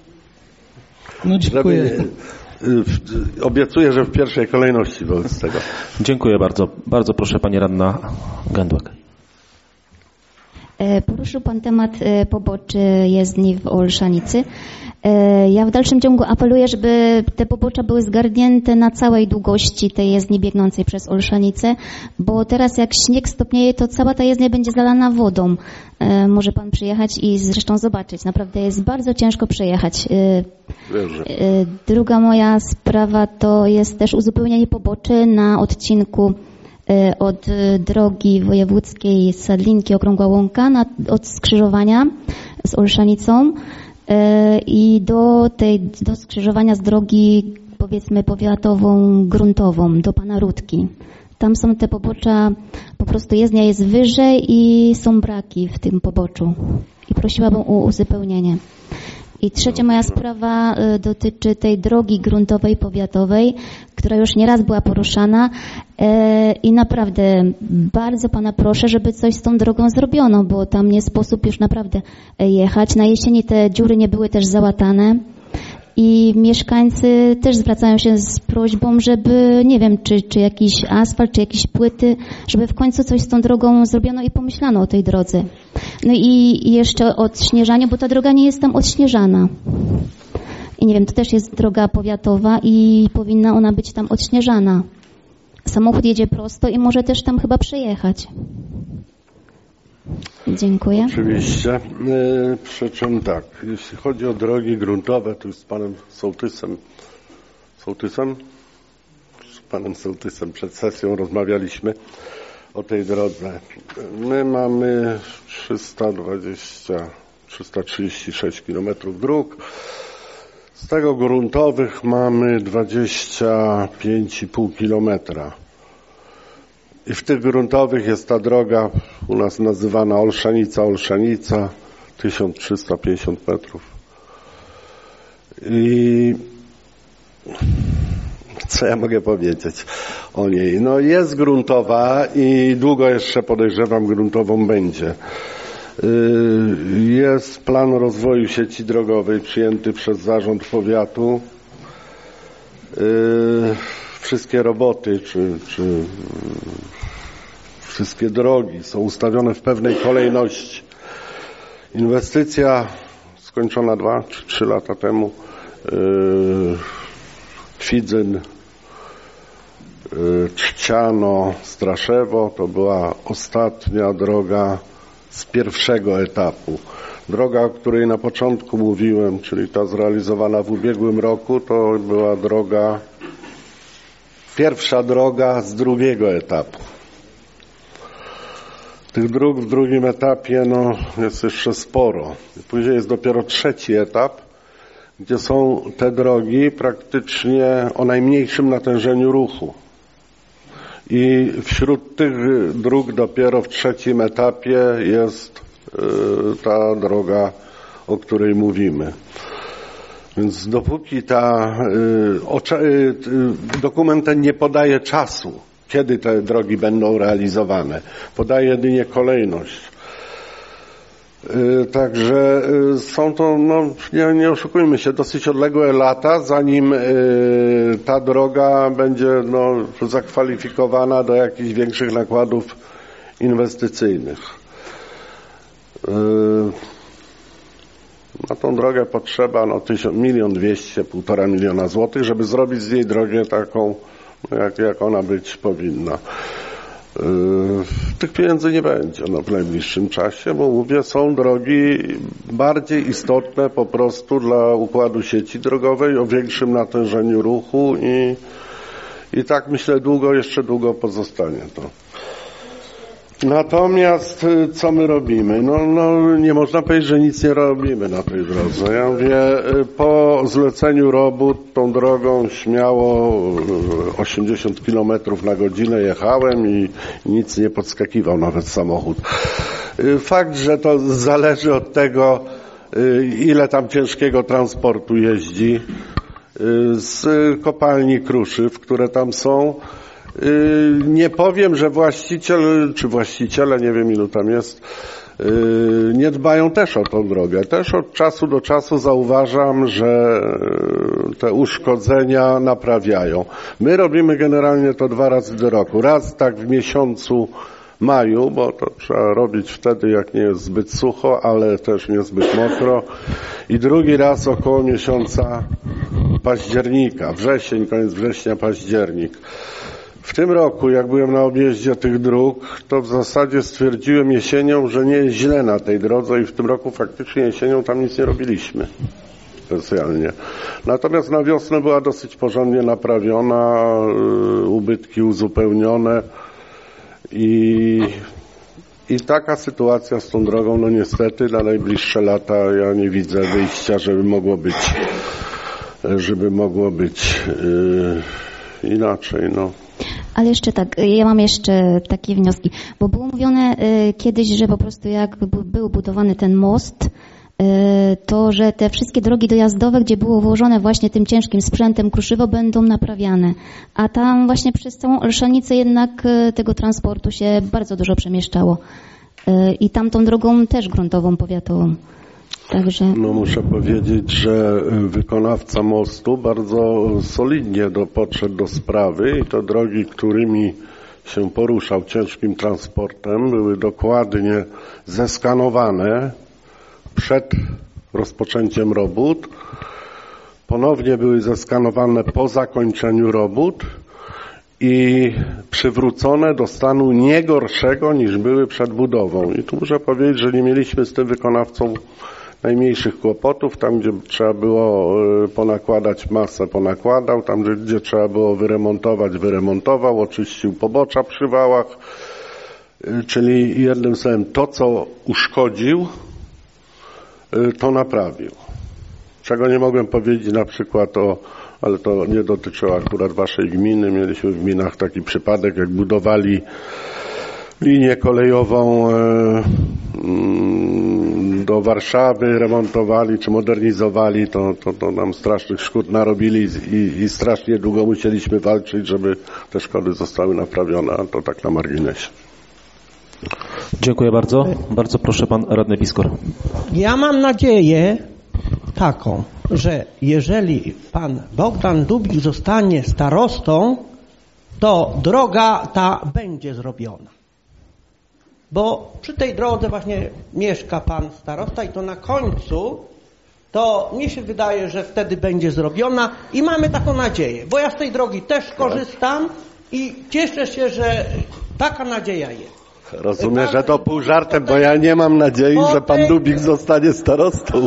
No dziękuję. Obiecuję, że w pierwszej kolejności wobec tego. Dziękuję bardzo. Bardzo proszę pani radna Gędłek. Poruszył pan temat poboczy jezdni w Olszanicy. Ja w dalszym ciągu apeluję, żeby te pobocza były zgarnięte na całej długości tej jezdni biegnącej przez Olszanicę, bo teraz jak śnieg stopnieje, to cała ta jezdnia będzie zalana wodą. Może pan przyjechać i zresztą zobaczyć. Naprawdę jest bardzo ciężko przejechać. Druga moja sprawa to jest też uzupełnienie poboczy na odcinku od drogi wojewódzkiej Sadlinki Okrągła Łąka od skrzyżowania z Olszanicą i do skrzyżowania z drogi, powiedzmy, powiatową, gruntową do Pana Rudki. Tam są te pobocza, po prostu jezdnia jest wyżej i są braki w tym poboczu. I prosiłabym o uzupełnienie. I trzecia moja sprawa dotyczy tej drogi gruntowej, powiatowej, która już nieraz była poruszana i naprawdę bardzo pana proszę, żeby coś z tą drogą zrobiono, bo tam nie sposób już naprawdę jechać. Na jesieni te dziury nie były też załatane i mieszkańcy też zwracają się z prośbą, żeby, nie wiem, czy jakiś asfalt, czy jakieś płyty, żeby w końcu coś z tą drogą zrobiono i pomyślano o tej drodze. No i jeszcze odśnieżanie, bo ta droga nie jest tam odśnieżana. I nie wiem, to też jest droga powiatowa i powinna ona być tam odśnieżana. Samochód jedzie prosto i może też tam chyba przejechać. Dziękuję. Oczywiście. Przy czym tak, jeśli chodzi o drogi gruntowe, to już z panem Sołtysem przed sesją rozmawialiśmy o tej drodze. My mamy 336 km dróg. Z tego gruntowych mamy 25,5 kilometra. I w tych gruntowych jest ta droga u nas nazywana Olszanica, 1350 metrów. I co ja mogę powiedzieć o niej? No jest gruntowa i długo jeszcze podejrzewam gruntową będzie. Jest plan rozwoju sieci drogowej przyjęty przez zarząd powiatu. Wszystkie roboty czy wszystkie drogi są ustawione w pewnej kolejności. Inwestycja skończona 2 czy 3 lata temu. Kwidzyn, Trzciano, Straszewo to była ostatnia droga z pierwszego etapu. Droga, o której na początku mówiłem, czyli ta zrealizowana w ubiegłym roku, to była pierwsza droga z drugiego etapu. Tych dróg w drugim etapie jest jeszcze sporo. Później jest dopiero trzeci etap, gdzie są te drogi praktycznie o najmniejszym natężeniu ruchu. I wśród tych dróg dopiero w trzecim etapie jest ta droga, o której mówimy. Więc dopóki dokument ten nie podaje czasu, kiedy te drogi będą realizowane, podaje jedynie kolejność. Także są to, nie oszukujmy się, dosyć odległe lata, zanim ta droga będzie zakwalifikowana do jakichś większych nakładów inwestycyjnych. Na tą drogę potrzeba 1 200 000, 1,5 miliona złotych, żeby zrobić z niej drogę taką, jak ona być powinna. Tych pieniędzy nie będzie w najbliższym czasie, bo mówię, są drogi bardziej istotne po prostu dla układu sieci drogowej o większym natężeniu ruchu i tak myślę jeszcze długo pozostanie to. Natomiast co my robimy? Nie można powiedzieć, że nic nie robimy na tej drodze. Ja mówię, po zleceniu robót tą drogą śmiało 80 km na godzinę jechałem i nic nie podskakiwał nawet samochód. Fakt, że to zależy od tego, ile tam ciężkiego transportu jeździ z kopalni Kruszyw, które tam są. Nie powiem, że właściciele, nie wiem ilu tam jest, nie dbają też o tą drogę. Też od czasu do czasu zauważam, że te uszkodzenia naprawiają. My robimy generalnie to 2 razy do roku. Raz tak w miesiącu maju, bo to trzeba robić wtedy, jak nie jest zbyt sucho, ale też nie zbyt mokro. I drugi raz około miesiąca października, koniec września, październik. W tym roku, jak byłem na objeździe tych dróg, to w zasadzie stwierdziłem jesienią, że nie jest źle na tej drodze i w tym roku faktycznie jesienią tam nic nie robiliśmy specjalnie. Natomiast na wiosnę była dosyć porządnie naprawiona, ubytki uzupełnione i taka sytuacja z tą drogą, niestety na najbliższe lata ja nie widzę wyjścia, żeby mogło być inaczej, Ale jeszcze tak, ja mam jeszcze takie wnioski, bo było mówione kiedyś, że po prostu jak był budowany ten most, to że te wszystkie drogi dojazdowe, gdzie było włożone właśnie tym ciężkim sprzętem Kruszywo, będą naprawiane. A tam właśnie przez całą Olszanicę jednak tego transportu się bardzo dużo przemieszczało. I tamtą drogą też gruntową, powiatową. Także... Muszę powiedzieć, że wykonawca mostu bardzo solidnie podszedł do sprawy i to drogi, którymi się poruszał ciężkim transportem, były dokładnie zeskanowane przed rozpoczęciem robót. Ponownie były zeskanowane po zakończeniu robót i przywrócone do stanu nie gorszego niż były przed budową. I tu muszę powiedzieć, że nie mieliśmy z tym wykonawcą najmniejszych kłopotów. Tam, gdzie trzeba było ponakładać masę, ponakładał. Tam, gdzie trzeba było wyremontował, oczyścił pobocza przy wałach. Czyli jednym słowem, to co uszkodził, to naprawił. czego nie mogłem powiedzieć na przykład ale to nie dotyczyło akurat waszej gminy. Mieliśmy w gminach taki przypadek, jak budowali linię kolejową do Warszawy, remontowali czy modernizowali, to nam strasznych szkód narobili i strasznie długo musieliśmy walczyć, żeby te szkody zostały naprawione, a to tak na marginesie. Dziękuję bardzo. Bardzo proszę, pan radny Piskor. Ja mam nadzieję taką, że jeżeli pan Bogdan Dubik zostanie starostą, to droga ta będzie zrobiona. Bo przy tej drodze właśnie mieszka pan starosta i to na końcu, to mnie się wydaje, że wtedy będzie zrobiona i mamy taką nadzieję. Bo ja z tej drogi też korzystam i cieszę się, że taka nadzieja jest. Rozumiem, że to pół żartem, bo ja nie mam nadziei, że pan Dubik zostanie starostą.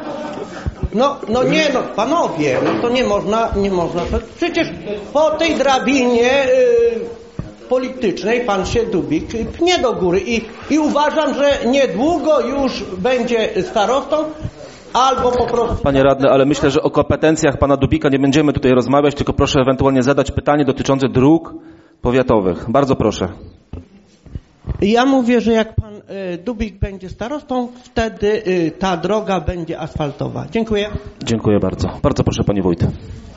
Panowie, to nie można. Przecież po tej drabinie politycznej pan się Dubik pnie do góry i uważam, że niedługo już będzie starostą albo po prostu... Panie radny, ale myślę, że o kompetencjach pana Dubika nie będziemy tutaj rozmawiać, tylko proszę ewentualnie zadać pytanie dotyczące dróg powiatowych. Bardzo proszę. Ja mówię, że jak pan Dubik będzie starostą, wtedy ta droga będzie asfaltowa. Dziękuję. Dziękuję bardzo. Bardzo proszę, panie wójt.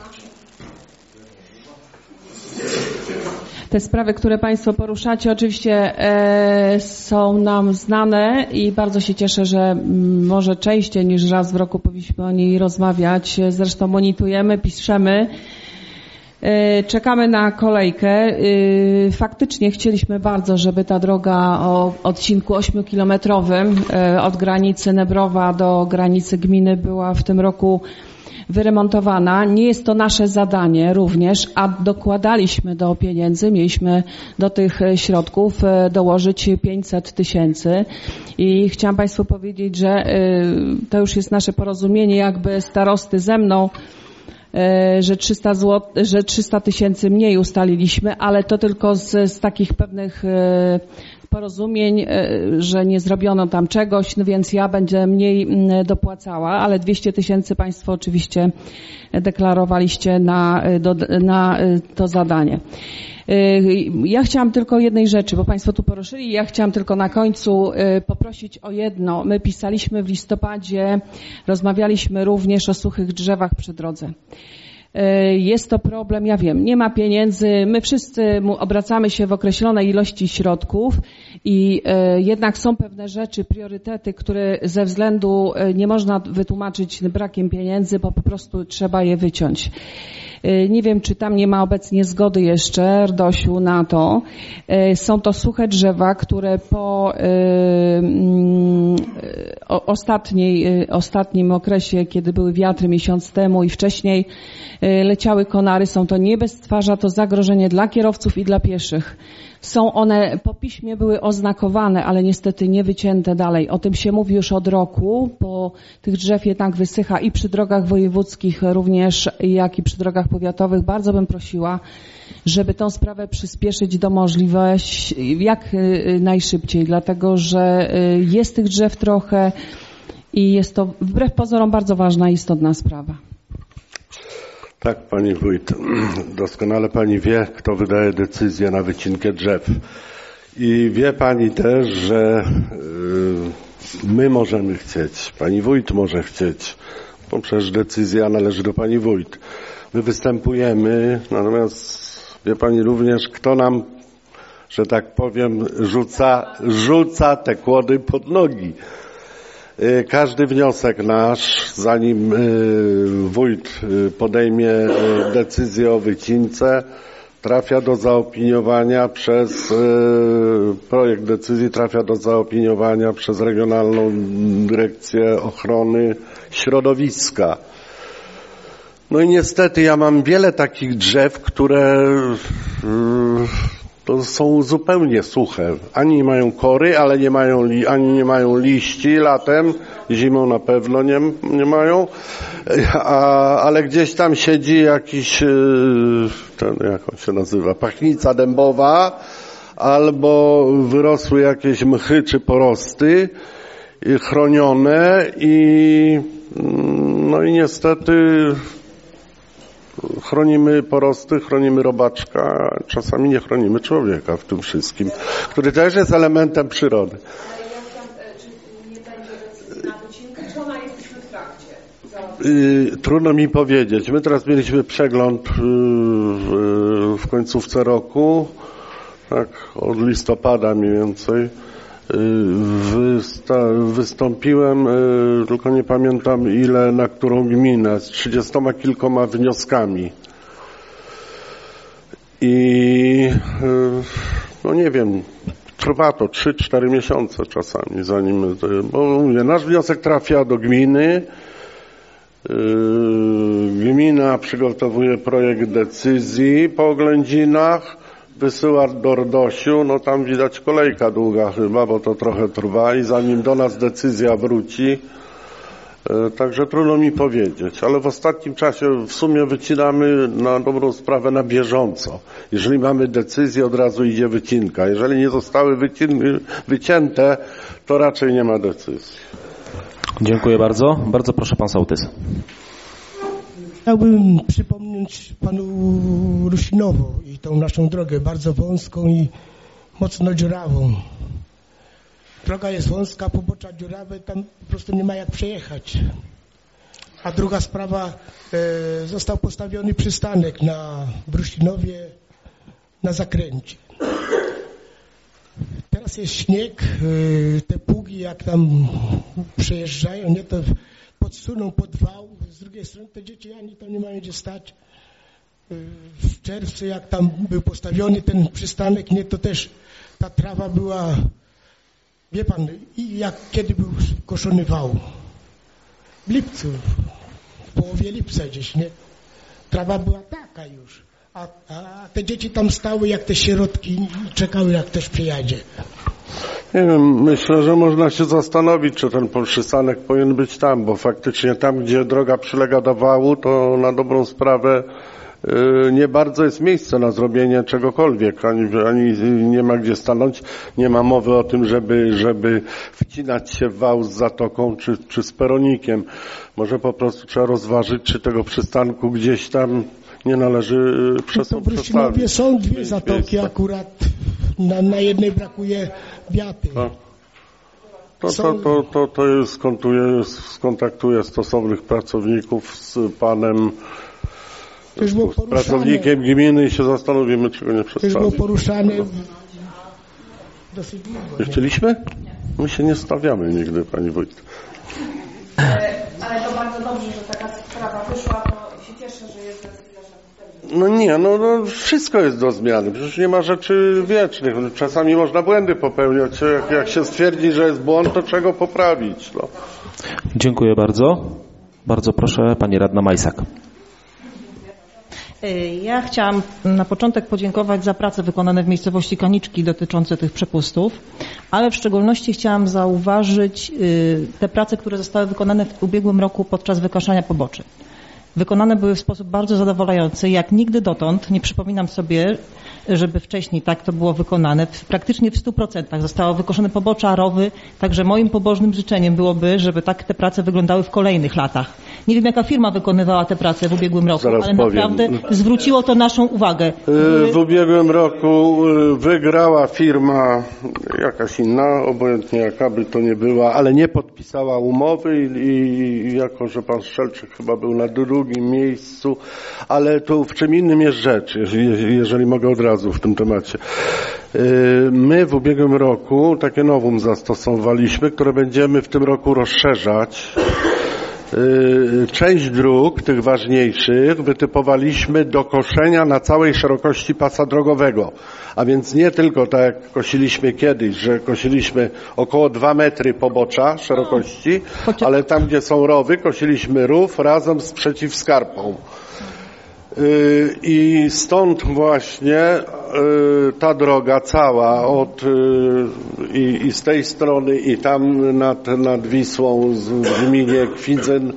Te sprawy, które państwo poruszacie, oczywiście są nam znane i bardzo się cieszę, że może częściej niż raz w roku powinniśmy o niej rozmawiać. Zresztą monitorujemy, piszemy. Czekamy na kolejkę. Faktycznie chcieliśmy bardzo, żeby ta droga o odcinku 8-kilometrowym od granicy Nebrowa do granicy gminy była w tym roku wyremontowana. Nie jest to nasze zadanie również, a dokładaliśmy do pieniędzy, mieliśmy do tych środków dołożyć 500 000 i chciałam państwu powiedzieć, że to już jest nasze porozumienie jakby starosty ze mną, że 300 000 mniej ustaliliśmy, ale to tylko z takich pewnych porozumień, że nie zrobiono tam czegoś, no więc ja będę mniej dopłacała, ale 200 000 państwo oczywiście deklarowaliście na to zadanie. Ja chciałam tylko jednej rzeczy, bo państwo tu poruszyli, ja chciałam tylko na końcu poprosić o jedno. My pisaliśmy w listopadzie, rozmawialiśmy również o suchych drzewach przy drodze. Jest to problem, ja wiem, nie ma pieniędzy, my wszyscy obracamy się w określonej ilości środków i jednak są pewne rzeczy, priorytety, które ze względu nie można wytłumaczyć brakiem pieniędzy, bo po prostu trzeba je wyciąć. Nie wiem, czy tam nie ma obecnie zgody jeszcze, Rdosiu, na to. Są to suche drzewa, które po ostatnim okresie, kiedy były wiatry miesiąc temu i wcześniej leciały konary, są to stwarza to zagrożenie dla kierowców i dla pieszych. Są one po piśmie były oznakowane, ale niestety nie wycięte dalej. O tym się mówi już od roku, bo tych drzew jednak wysycha i przy drogach wojewódzkich również, jak i przy drogach powiatowych. Bardzo bym prosiła, żeby tą sprawę przyspieszyć do możliwości jak najszybciej, dlatego że jest tych drzew trochę i jest to wbrew pozorom bardzo ważna i istotna sprawa. Tak, pani wójt, doskonale pani wie, kto wydaje decyzję na wycinkę drzew. I wie pani też, że my możemy chcieć, pani wójt może chcieć, bo przecież decyzja należy do pani wójt. My występujemy, natomiast wie pani również, kto nam, że tak powiem, rzuca te kłody pod nogi. Każdy wniosek nasz, zanim wójt podejmie decyzję o wycince, trafia do zaopiniowania projekt decyzji trafia do zaopiniowania przez Regionalną Dyrekcję Ochrony Środowiska. No i niestety ja mam wiele takich drzew, które to są zupełnie suche. Ani nie mają kory, ale ani nie mają liści latem, zimą na pewno nie mają, ale gdzieś tam siedzi jakiś, jak on się nazywa, pachnica dębowa, albo wyrosły jakieś mchy czy porosty chronione i No i niestety chronimy porosty, chronimy robaczka, czasami nie chronimy człowieka w tym wszystkim, który też jest elementem przyrody. Ale jak tam, czy nie będzie decyzji na wycinkę, czy ona jest już w trakcie? Trudno mi powiedzieć. My teraz mieliśmy przegląd w końcówce roku, tak, od listopada mniej więcej. Wystąpiłem, tylko nie pamiętam ile, na którą gminę, z 30 kilkoma wnioskami. I no nie wiem, trwa to 3-4 miesiące czasami, zanim, bo mówię, nasz wniosek trafia do gminy. Gmina przygotowuje projekt decyzji po oględzinach, wysyła do RDOŚ-u, no tam widać kolejka długa chyba, bo to trochę trwa i zanim do nas decyzja wróci, także trudno mi powiedzieć, ale w ostatnim czasie w sumie wycinamy na dobrą sprawę na bieżąco. Jeżeli mamy decyzję, od razu idzie wycinka. Jeżeli nie zostały wycięte, to raczej nie ma decyzji. Dziękuję bardzo. Bardzo proszę pan sołtys. Chciałbym przypomnieć panu Rusinowo i tą naszą drogę bardzo wąską i mocno dziurawą. Droga jest wąska, pobocza dziurawe, tam po prostu nie ma jak przejechać. A druga sprawa, został postawiony przystanek w Rusinowie na zakręcie. Teraz jest śnieg, te pługi jak tam przejeżdżają, nie, to podsuną pod wał, z drugiej strony te dzieci ani tam nie mają gdzie stać. W czerwcu jak tam był postawiony ten przystanek, nie, to też ta trawa była, wie pan, i jak kiedy był koszony wał? W lipcu, w połowie lipca gdzieś, nie? Trawa była taka już, a te dzieci tam stały jak te sierotki i czekały jak też przyjadzie. Nie wiem, myślę, że można się zastanowić, czy ten przystanek powinien być tam, bo faktycznie tam, gdzie droga przylega do wału, to na dobrą sprawę nie bardzo jest miejsce na zrobienie czegokolwiek, ani nie ma gdzie stanąć, nie ma mowy o tym, żeby wcinać się w wał z zatoką czy z peronikiem. Może po prostu trzeba rozważyć, czy tego przystanku gdzieś tam nie należy przestawić. W Rusinowie są dwie zatoki akurat, na jednej brakuje wiaty. To skontaktuję stosownych pracowników z panem, z pracownikiem gminy i się zastanowimy, czego nie przestawić. To już było poruszane dosyć długo. Nie chcieliśmy? My się nie stawiamy nigdy, pani wójt. Ale to bardzo dobrze, że taka sprawa wyszła, bo się cieszę, że jest decyzja, że no nie, no wszystko jest do zmiany. Przecież nie ma rzeczy wiecznych. Czasami można błędy popełniać. Jak się stwierdzi, że jest błąd, to czego poprawić. No. Dziękuję bardzo. Bardzo proszę, pani radna Majsak. Ja chciałam na początek podziękować za prace wykonane w miejscowości Kaniczki dotyczące tych przepustów, ale w szczególności chciałam zauważyć te prace, które zostały wykonane w ubiegłym roku podczas wykaszania poboczy. Wykonane były w sposób bardzo zadowalający. Jak nigdy dotąd nie przypominam sobie, żeby wcześniej tak to było wykonane. Praktycznie w 100% zostało wykoszone pobocza, rowy, także moim pobożnym życzeniem byłoby, żeby tak te prace wyglądały w kolejnych latach. Nie wiem, jaka firma wykonywała te prace w ubiegłym roku, ale naprawdę zwróciło to naszą uwagę. W ubiegłym roku wygrała firma jakaś inna, obojętnie jaka by to nie była, ale nie podpisała umowy i jako, że pan Strzelczyk chyba był na drugim miejscu, ale to w czym innym jest rzecz, jeżeli mogę od razu w tym temacie. My w ubiegłym roku takie nowum zastosowaliśmy, które będziemy w tym roku rozszerzać. Część dróg, tych ważniejszych, wytypowaliśmy do koszenia na całej szerokości pasa drogowego. A więc nie tylko tak jak kosiliśmy kiedyś, że kosiliśmy około 2 metry pobocza szerokości, ale tam gdzie są rowy, kosiliśmy rów razem z przeciwskarpą. I stąd właśnie ta droga cała i z tej strony i tam nad Wisłą w gminie Kwidzyn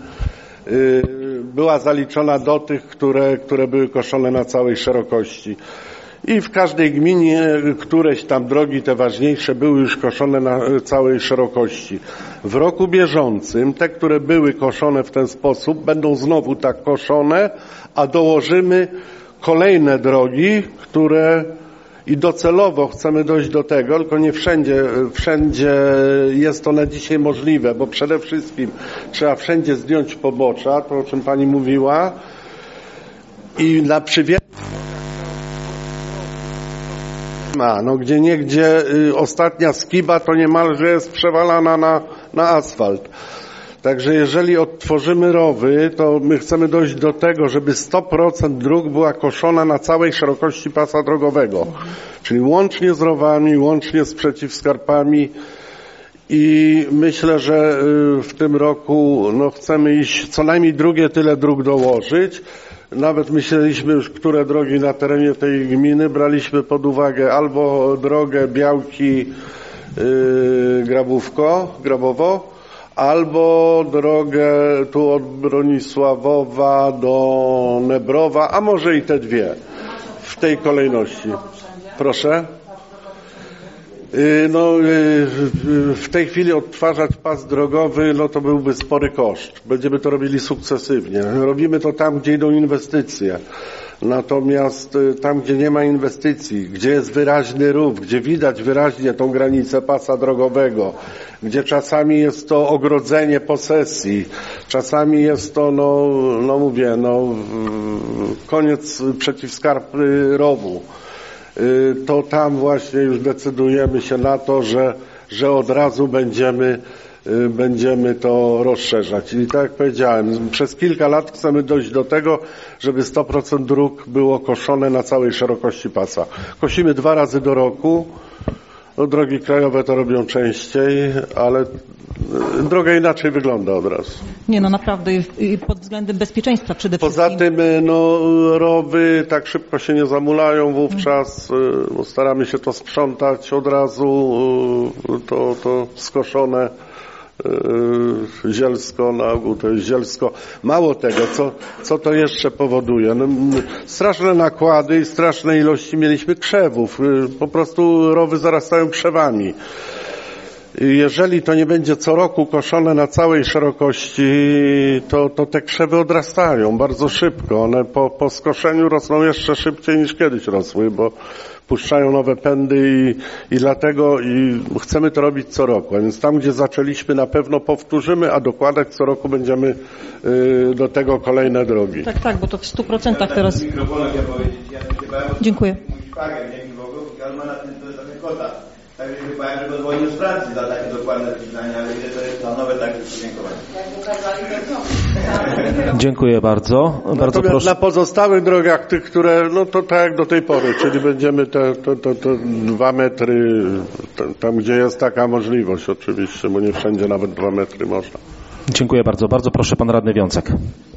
była zaliczona do tych, które były koszone na całej szerokości. i w każdej gminie któreś tam drogi, te ważniejsze, były już koszone na całej szerokości. W roku bieżącym te, które były koszone w ten sposób, będą znowu tak koszone, a dołożymy kolejne drogi, które i docelowo chcemy dojść do tego, tylko nie wszędzie jest to na dzisiaj możliwe, bo przede wszystkim trzeba wszędzie zdjąć pobocza, to o czym pani mówiła, i na gdzie niegdzie ostatnia skiba to niemalże jest przewalana na asfalt. Także jeżeli odtworzymy rowy, to my chcemy dojść do tego, żeby 100% dróg była koszona na całej szerokości pasa drogowego. Czyli łącznie z rowami, łącznie z przeciwskarpami. I myślę, że w tym roku chcemy iść co najmniej drugie tyle dróg dołożyć. Nawet myśleliśmy już, które drogi na terenie tej gminy. Braliśmy pod uwagę albo drogę Białki-Grabowo, albo drogę tu od Bronisławowa do Nebrowa, a może i te dwie w tej kolejności. Proszę? W tej chwili odtwarzać pas drogowy, to byłby spory koszt. Będziemy to robili sukcesywnie. Robimy to tam, gdzie idą inwestycje. Natomiast tam, gdzie nie ma inwestycji, gdzie jest wyraźny rów, gdzie widać wyraźnie tą granicę pasa drogowego, gdzie czasami jest to ogrodzenie posesji, czasami jest to, koniec przeciwskarpy rowu, to tam właśnie już decydujemy się na to, że od razu będziemy to rozszerzać. I tak jak powiedziałem, przez kilka lat chcemy dojść do tego, żeby 100% dróg było koszone na całej szerokości pasa. Kosimy 2 razy do roku. Drogi krajowe to robią częściej, ale droga inaczej wygląda od razu. Nie, naprawdę i pod względem bezpieczeństwa przede wszystkim. Poza tym, rowy tak szybko się nie zamulają wówczas, bo staramy się to sprzątać od razu, to skoszone zielsko, na ogół to jest zielsko. Mało tego, co to jeszcze powoduje? Straszne nakłady i straszne ilości mieliśmy krzewów. Po prostu rowy zarastają krzewami. Jeżeli to nie będzie co roku koszone na całej szerokości, to te krzewy odrastają bardzo szybko. One po skoszeniu rosną jeszcze szybciej niż kiedyś rosły, bo puszczają nowe pędy i dlatego chcemy to robić co roku. A więc tam, gdzie zaczęliśmy, na pewno powtórzymy, a dokładać co roku będziemy do tego kolejne drogi. Tak, bo to w 100% teraz... Dziękuję. Także chyba, że pozwolił z Francji za takie dokładne przyznania, ale gdzie to jest planowe takie podziękowanie. Dziękuję bardzo. Bardzo proszę. Na pozostałych drogach, tych, które, to tak jak do tej pory, czyli będziemy te 2 metry, tam gdzie jest taka możliwość oczywiście, bo nie wszędzie nawet 2 metry można. Dziękuję bardzo. Bardzo proszę, pan radny Wiącek.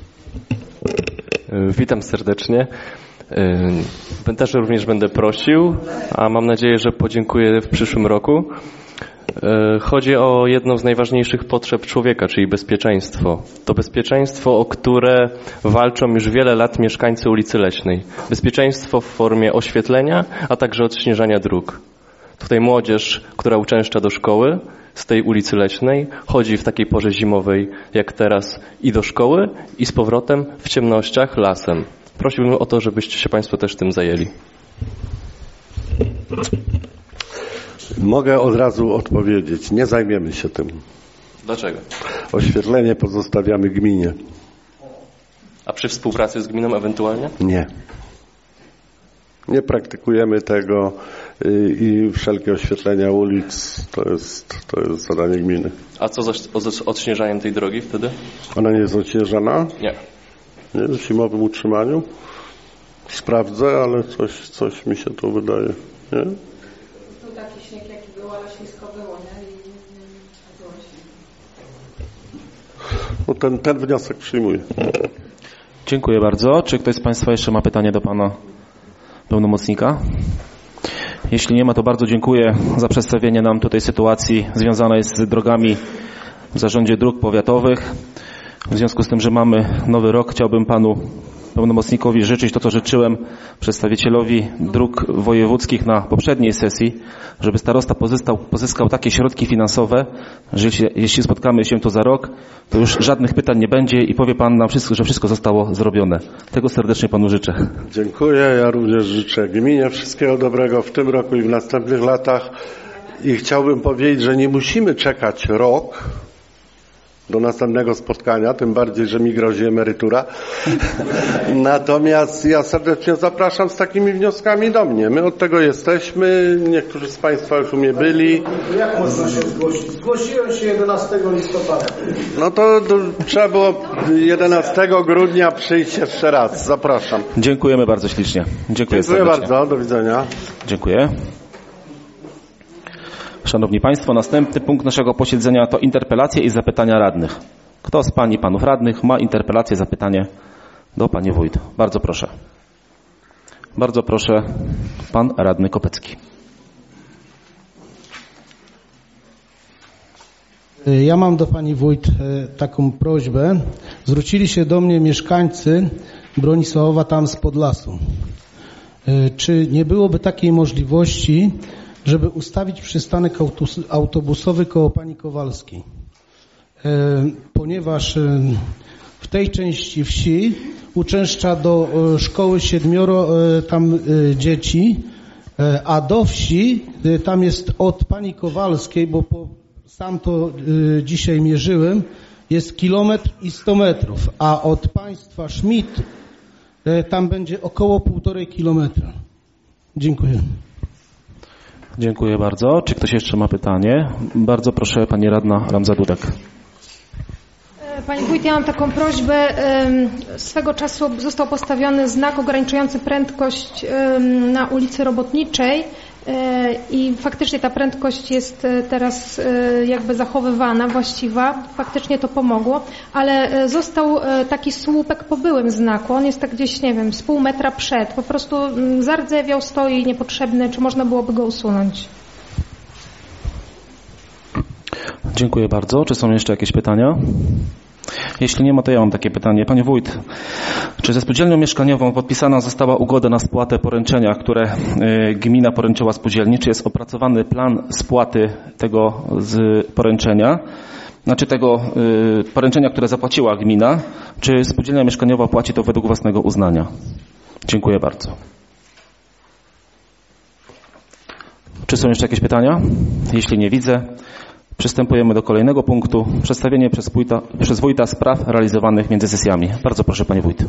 Witam serdecznie. Też również będę prosił, a mam nadzieję, że podziękuję w przyszłym roku. Chodzi o jedną z najważniejszych potrzeb człowieka, czyli bezpieczeństwo. To bezpieczeństwo, o które walczą już wiele lat mieszkańcy ulicy Leśnej. Bezpieczeństwo w formie oświetlenia, a także odśnieżania dróg. Tutaj młodzież, która uczęszcza do szkoły z tej ulicy Leśnej, chodzi w takiej porze zimowej jak teraz i do szkoły, i z powrotem w ciemnościach lasem. Prosiłbym o to, żebyście się Państwo też tym zajęli. Mogę od razu odpowiedzieć. Nie zajmiemy się tym. Dlaczego? Oświetlenie pozostawiamy gminie. A przy współpracy z gminą ewentualnie? Nie. Nie praktykujemy tego i wszelkie oświetlenia ulic to jest zadanie gminy. A co z odśnieżaniem tej drogi wtedy? Ona nie jest odśnieżana? Nie. Nie, w zimowym utrzymaniu? Sprawdzę, ale coś mi się to wydaje. Nie? Był taki śnieg, jaki był, ale ślisko było, nie? Ten wniosek przyjmuję. Dziękuję bardzo. Czy ktoś z Państwa jeszcze ma pytanie do Pana pełnomocnika? Jeśli nie ma, to bardzo dziękuję za przedstawienie nam tutaj sytuacji związanej z drogami w Zarządzie Dróg Powiatowych. W związku z tym, że mamy nowy rok, chciałbym Panu pełnomocnikowi życzyć to, co życzyłem przedstawicielowi dróg wojewódzkich na poprzedniej sesji, żeby starosta pozyskał takie środki finansowe, że jeśli spotkamy się tu za rok, to już żadnych pytań nie będzie i powie Pan nam wszystko, że wszystko zostało zrobione. Tego serdecznie Panu życzę. Dziękuję. Ja również życzę gminie wszystkiego dobrego w tym roku i w następnych latach. I chciałbym powiedzieć, że nie musimy czekać rok do następnego spotkania, tym bardziej, że mi grozi emerytura. Natomiast ja serdecznie zapraszam z takimi wnioskami do mnie. My od tego jesteśmy. Niektórzy z Państwa już u mnie byli. Jak można się zgłosić? Zgłosiłem się 11 listopada. No to trzeba było 11 grudnia przyjść jeszcze raz. Zapraszam. Dziękujemy bardzo ślicznie. Dziękuję serdecznie. Bardzo. Do widzenia. Dziękuję. Szanowni Państwo, następny punkt naszego posiedzenia to interpelacje i zapytania radnych. Kto z Pań i Panów radnych ma interpelację, zapytanie do Pani Wójt? Bardzo proszę. Bardzo proszę, Pan Radny Kopecki. Ja mam do Pani Wójt taką prośbę. Zwrócili się do mnie mieszkańcy Bronisławowa tam z Podlasu. Czy nie byłoby takiej możliwości, żeby ustawić przystanek autobusowy koło Pani Kowalskiej? Ponieważ w tej części wsi uczęszcza do szkoły 7 tam dzieci, a do wsi tam jest od Pani Kowalskiej, bo sam to dzisiaj mierzyłem, jest 1,1 km, a od Państwa Schmidt tam będzie około 1,5 kilometra. Dziękuję. Dziękuję bardzo. Czy ktoś jeszcze ma pytanie? Bardzo proszę, Pani Radna Ramza Dudek. Pani Wójt, ja mam taką prośbę. Swego czasu został postawiony znak ograniczający prędkość na ulicy Robotniczej i faktycznie ta prędkość jest teraz jakby zachowywana, właściwa. Faktycznie to pomogło, ale został taki słupek po byłym znaku. On jest tak gdzieś, nie wiem, z 0,5 metra przed. Po prostu zardzewiał, stoi niepotrzebny. Czy można byłoby go usunąć? Dziękuję bardzo. Czy są jeszcze jakieś pytania? Jeśli nie ma, to ja mam takie pytanie. Panie Wójt, czy ze spółdzielnią mieszkaniową podpisana została ugoda na spłatę poręczenia, które gmina poręczyła spółdzielni? Czy jest opracowany plan spłaty tego z poręczenia? Znaczy tego poręczenia, które zapłaciła gmina? Czy spółdzielnia mieszkaniowa płaci to według własnego uznania? Dziękuję bardzo. Czy są jeszcze jakieś pytania? Jeśli nie widzę, przystępujemy do kolejnego punktu. Przedstawienie przez wójta spraw realizowanych między sesjami. Bardzo proszę, Panie Wójt.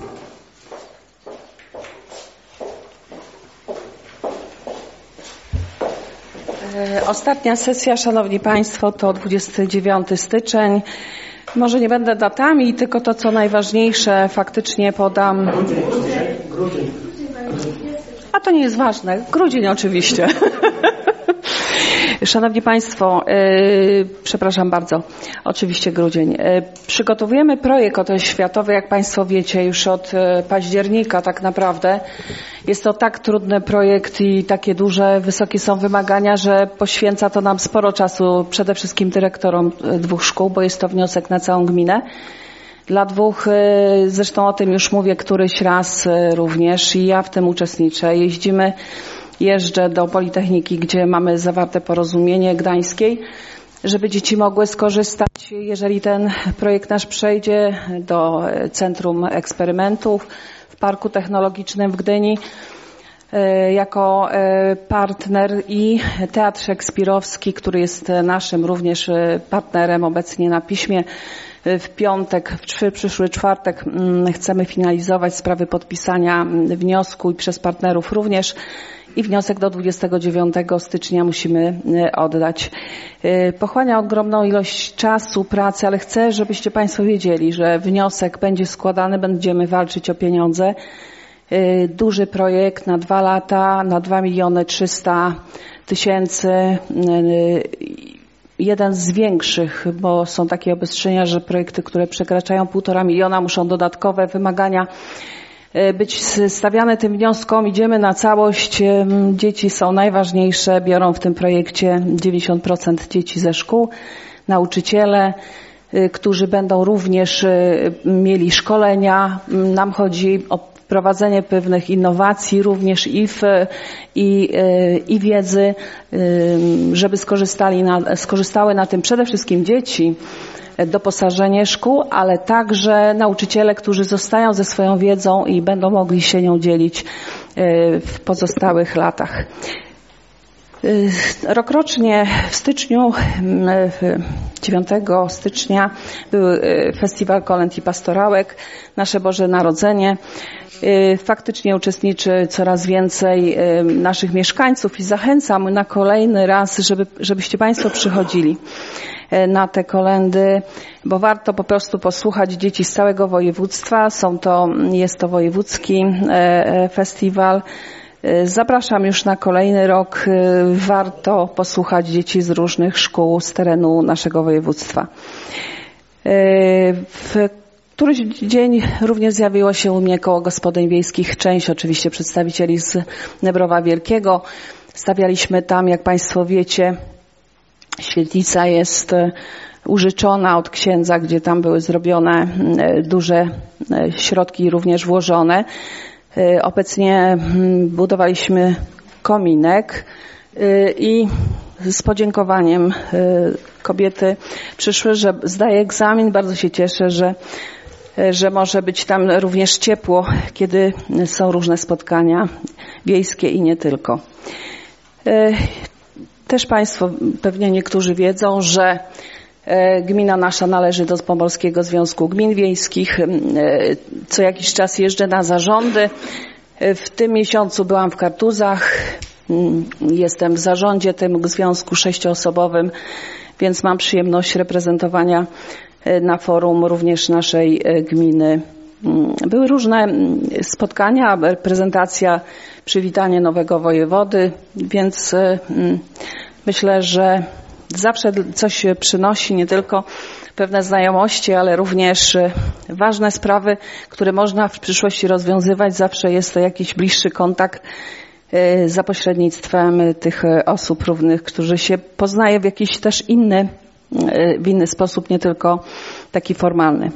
Ostatnia sesja, Szanowni Państwo, to 29 styczeń. Może nie będę datami, tylko to, co najważniejsze, faktycznie podam. Grudzień. A to nie jest ważne. Grudzień oczywiście. Szanowni Państwo, przepraszam bardzo, oczywiście grudzień. Przygotowujemy projekt światowy, jak Państwo wiecie, już od października tak naprawdę. Jest to tak trudny projekt i takie duże, wysokie są wymagania, że poświęca to nam sporo czasu, przede wszystkim dyrektorom 2 szkół, bo jest to wniosek na całą gminę. Dla 2, zresztą o tym już mówię któryś raz również i ja w tym uczestniczę. Jeżdżę do Politechniki, gdzie mamy zawarte porozumienie gdańskiej, żeby dzieci mogły skorzystać, jeżeli ten projekt nasz przejdzie, do Centrum Eksperymentów w Parku Technologicznym w Gdyni jako partner i Teatr Szekspirowski, który jest naszym również partnerem obecnie na piśmie. W piątek, w przyszły czwartek chcemy finalizować sprawy podpisania wniosku i przez partnerów również. I wniosek do 29 stycznia musimy oddać. Pochłania ogromną ilość czasu, pracy, ale chcę, żebyście Państwo wiedzieli, że wniosek będzie składany, będziemy walczyć o pieniądze. Duży projekt na 2 lata, na 2 300 000. Jeden z większych, bo są takie obostrzenia, że projekty, które przekraczają 1,5 miliona, muszą dodatkowe wymagania być stawiane tym wnioskom. Idziemy na całość. Dzieci są najważniejsze. Biorą w tym projekcie 90% dzieci ze szkół. Nauczyciele, którzy będą również mieli szkolenia. Nam chodzi o wprowadzenie pewnych innowacji również i wiedzy, żeby skorzystały na tym przede wszystkim dzieci, doposażenie szkół, ale także nauczyciele, którzy zostają ze swoją wiedzą i będą mogli się nią dzielić w pozostałych latach. Rokrocznie w styczniu, 9 stycznia był Festiwal Kolęd i Pastorałek, Nasze Boże Narodzenie. Faktycznie uczestniczy coraz więcej naszych mieszkańców i zachęcam na kolejny raz, żebyście Państwo przychodzili na te kolędy, bo warto po prostu posłuchać dzieci z całego województwa. Jest to wojewódzki festiwal. Zapraszam już na kolejny rok. Warto posłuchać dzieci z różnych szkół z terenu naszego województwa. W któryś dzień również zjawiło się u mnie koło gospodyń wiejskich, część oczywiście przedstawicieli z Nebrowa Wielkiego. Stawialiśmy tam, jak Państwo wiecie, świetlica jest użyczona od księdza, gdzie tam były zrobione duże środki również włożone. Obecnie budowaliśmy kominek i z podziękowaniem kobiety przyszły, że zdaje egzamin. Bardzo się cieszę, że może być tam również ciepło, kiedy są różne spotkania wiejskie i nie tylko. Też Państwo pewnie niektórzy wiedzą, że gmina nasza należy do Pomorskiego Związku Gmin Wiejskich. Co jakiś czas jeżdżę na zarządy. W tym miesiącu byłam w Kartuzach. Jestem w zarządzie tym związku 6-osobowym, więc mam przyjemność reprezentowania na forum również naszej gminy. Były różne spotkania, prezentacja, przywitanie nowego wojewody, więc myślę, że zawsze coś przynosi, nie tylko pewne znajomości, ale również ważne sprawy, które można w przyszłości rozwiązywać. Zawsze jest to jakiś bliższy kontakt za pośrednictwem tych osób równych, którzy się poznaje w jakiś też w inny sposób, nie tylko taki formalny.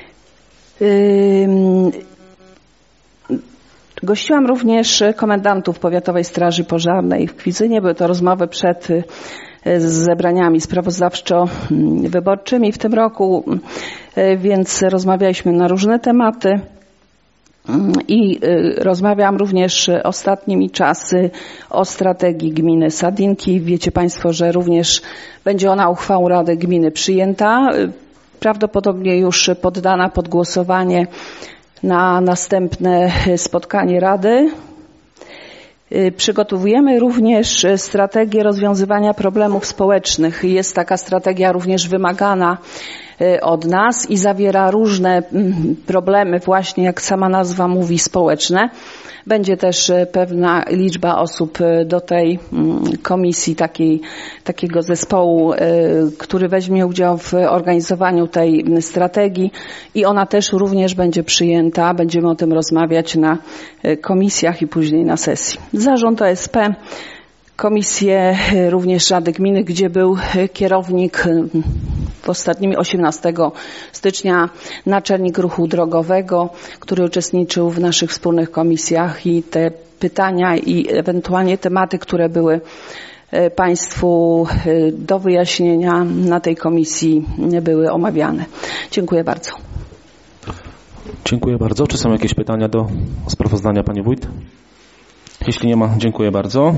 Gościłam również komendantów Powiatowej Straży Pożarnej w Kwidzynie. Były to rozmowy przed zebraniami sprawozdawczo-wyborczymi w tym roku, więc rozmawialiśmy na różne tematy i rozmawiałam również ostatnimi czasy o strategii gminy Sadlinki. Wiecie Państwo, że również będzie ona uchwałą Rady Gminy przyjęta, prawdopodobnie już poddana pod głosowanie na następne spotkanie Rady. Przygotowujemy również strategię rozwiązywania problemów społecznych. Jest taka strategia również wymagana od nas i zawiera różne problemy, właśnie jak sama nazwa mówi, społeczne. Będzie też pewna liczba osób do tej komisji, takiego zespołu, który weźmie udział w organizowaniu tej strategii i ona też również będzie przyjęta. Będziemy o tym rozmawiać na komisjach i później na sesji. Zarząd OSP, komisje również Rady Gminy, gdzie był kierownik w ostatnim 18 stycznia naczelnik ruchu drogowego, który uczestniczył w naszych wspólnych komisjach i te pytania i ewentualnie tematy, które były Państwu do wyjaśnienia na tej komisji, były omawiane. Dziękuję bardzo. Dziękuję bardzo. Czy są jakieś pytania do sprawozdania, Pani Wójt? Jeśli nie ma, dziękuję bardzo.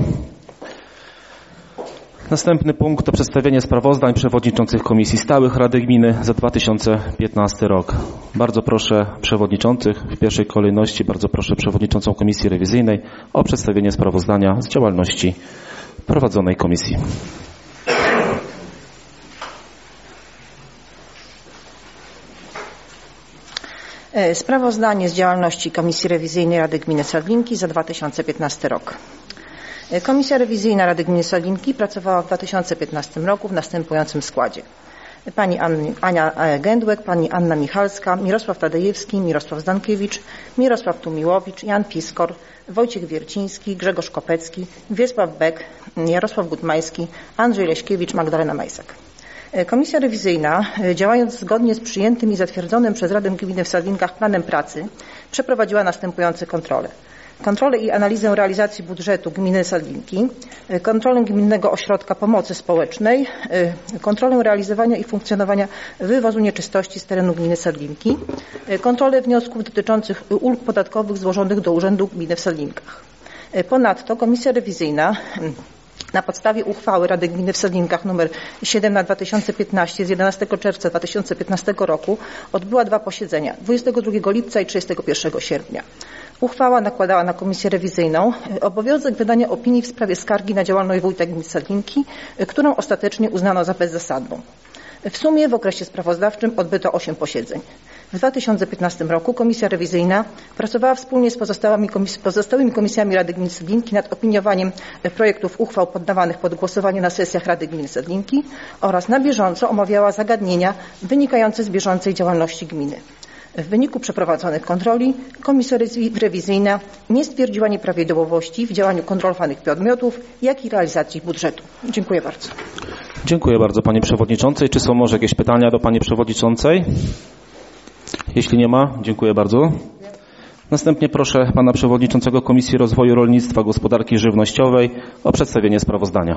Następny punkt to przedstawienie sprawozdań przewodniczących Komisji Stałych Rady Gminy za 2015 rok. Bardzo proszę przewodniczących, w pierwszej kolejności bardzo proszę przewodniczącą Komisji Rewizyjnej o przedstawienie sprawozdania z działalności prowadzonej komisji. Sprawozdanie z działalności Komisji Rewizyjnej Rady Gminy Sadlinki za 2015 rok. Komisja Rewizyjna Rady Gminy Sadlinki pracowała w 2015 roku w następującym składzie. Pani Ania Gędłek, pani Anna Michalska, Mirosław Tadejewski, Mirosław Zdankiewicz, Mirosław Tumiłowicz, Jan Piskor, Wojciech Wierciński, Grzegorz Kopecki, Wiesław Beck, Jarosław Gutmajski, Andrzej Leśkiewicz, Magdalena Majsak. Komisja rewizyjna, działając zgodnie z przyjętym i zatwierdzonym przez Radę Gminy w Sadlinkach planem pracy, przeprowadziła następujące kontrole. Kontrolę i analizę realizacji budżetu gminy Sadlinki, kontrolę Gminnego Ośrodka Pomocy Społecznej, kontrolę realizowania i funkcjonowania wywozu nieczystości z terenu gminy Sadlinki, kontrolę wniosków dotyczących ulg podatkowych złożonych do Urzędu Gminy w Sadlinkach. Ponadto Komisja Rewizyjna na podstawie uchwały Rady Gminy w Sadlinkach nr 7/2015 z 11 czerwca 2015 roku odbyła 2 posiedzenia 22 lipca i 31 sierpnia. Uchwała nakładała na Komisję Rewizyjną obowiązek wydania opinii w sprawie skargi na działalność wójta gminy Sadlinki, którą ostatecznie uznano za bezzasadną. W sumie w okresie sprawozdawczym odbyto 8 posiedzeń. W 2015 roku Komisja Rewizyjna pracowała wspólnie z pozostałymi komisjami Rady Gminy Sadlinki nad opiniowaniem projektów uchwał poddawanych pod głosowanie na sesjach Rady Gminy Sadlinki oraz na bieżąco omawiała zagadnienia wynikające z bieżącej działalności gminy. W wyniku przeprowadzonych kontroli Komisja Rewizyjna nie stwierdziła nieprawidłowości w działaniu kontrolowanych podmiotów, jak i realizacji budżetu. Dziękuję bardzo. Dziękuję bardzo Pani Przewodniczącej. Czy są może jakieś pytania do Pani Przewodniczącej? Jeśli nie ma, dziękuję bardzo. Następnie proszę Pana Przewodniczącego Komisji Rozwoju Rolnictwa, Gospodarki Żywnościowej o przedstawienie sprawozdania.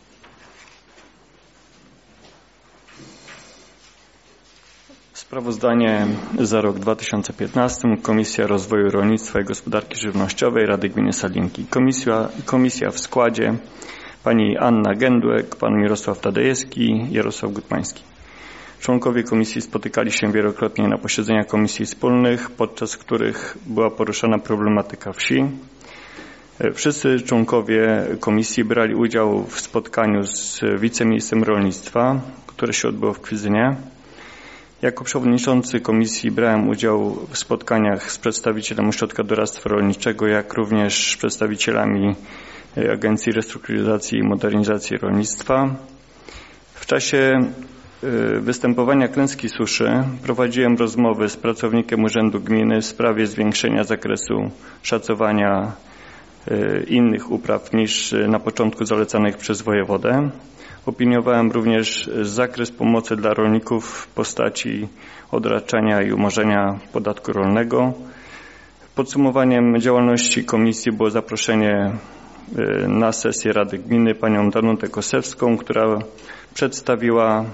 Sprawozdanie za rok 2015 Komisja Rozwoju Rolnictwa i Gospodarki Żywnościowej Rady Gminy Sadlinki. Komisja w składzie pani Anna Gędłek, pan Mirosław Tadejewski, Jarosław Gutmański. Członkowie komisji spotykali się wielokrotnie na posiedzeniach komisji wspólnych, podczas których była poruszana problematyka wsi. Wszyscy członkowie komisji brali udział w spotkaniu z wiceministrem rolnictwa, które się odbyło w Kwidzynie. Jako przewodniczący komisji brałem udział w spotkaniach z przedstawicielem Ośrodka Doradztwa Rolniczego, jak również przedstawicielami Agencji Restrukturyzacji i Modernizacji Rolnictwa. W czasie występowania klęski suszy prowadziłem rozmowy z pracownikiem Urzędu Gminy w sprawie zwiększenia zakresu szacowania innych upraw niż na początku zalecanych przez wojewodę. Opiniowałem również zakres pomocy dla rolników w postaci odraczania i umorzenia podatku rolnego. Podsumowaniem działalności komisji było zaproszenie na sesję Rady Gminy panią Danutę Kosewską, która przedstawiła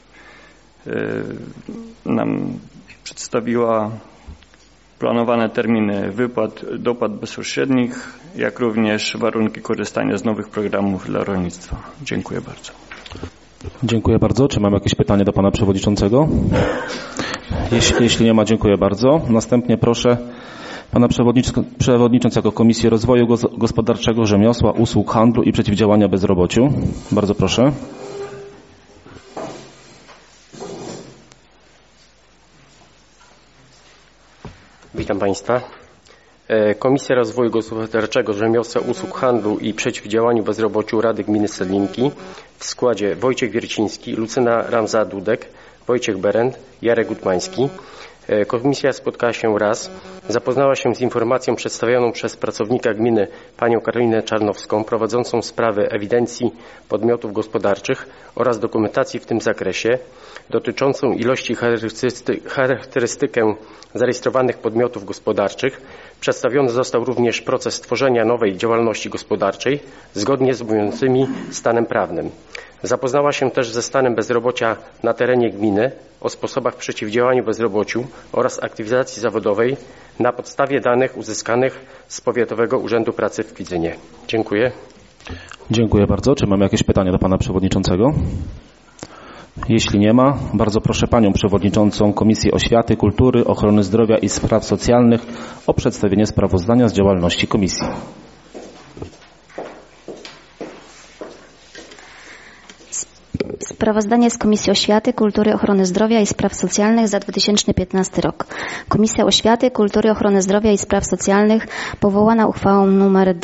planowane terminy dopłat bezpośrednich, jak również warunki korzystania z nowych programów dla rolnictwa. Dziękuję bardzo. Dziękuję bardzo. Czy mam jakieś pytanie do Pana Przewodniczącego? Jeśli nie ma, dziękuję bardzo. Następnie proszę Pana Przewodniczącego Komisji Rozwoju Gospodarczego, Rzemiosła, Usług, Handlu i Przeciwdziałania Bezrobociu. Bardzo proszę. Witam Państwa. Komisja Rozwoju Gospodarczego, Rzemiosła, Usług, Handlu i Przeciwdziałaniu Bezrobociu Rady Gminy Sadlinki w składzie Wojciech Wierciński, Lucyna Ramza-Dudek, Wojciech Berend, Jarek Gutmański. Komisja spotkała się raz, zapoznała się z informacją przedstawioną przez pracownika gminy panią Karolinę Czarnowską prowadzącą sprawę ewidencji podmiotów gospodarczych oraz dokumentacji w tym zakresie dotyczącą ilości charakterystykę zarejestrowanych podmiotów gospodarczych. Przedstawiony został również proces tworzenia nowej działalności gospodarczej zgodnie z obowiązującym stanem prawnym. Zapoznała się też ze stanem bezrobocia na terenie gminy, o sposobach przeciwdziałania bezrobociu oraz aktywizacji zawodowej na podstawie danych uzyskanych z Powiatowego Urzędu Pracy w Kwidzynie. Dziękuję. Dziękuję bardzo. Czy mamy jakieś pytania do Pana Przewodniczącego? Jeśli nie ma, bardzo proszę Panią Przewodniczącą Komisji Oświaty, Kultury, Ochrony Zdrowia i Spraw Socjalnych o przedstawienie sprawozdania z działalności Komisji. Sprawozdanie z Komisji Oświaty, Kultury, Ochrony Zdrowia i Spraw Socjalnych za 2015 rok. Komisja Oświaty, Kultury, Ochrony Zdrowia i Spraw Socjalnych powołana uchwałą nr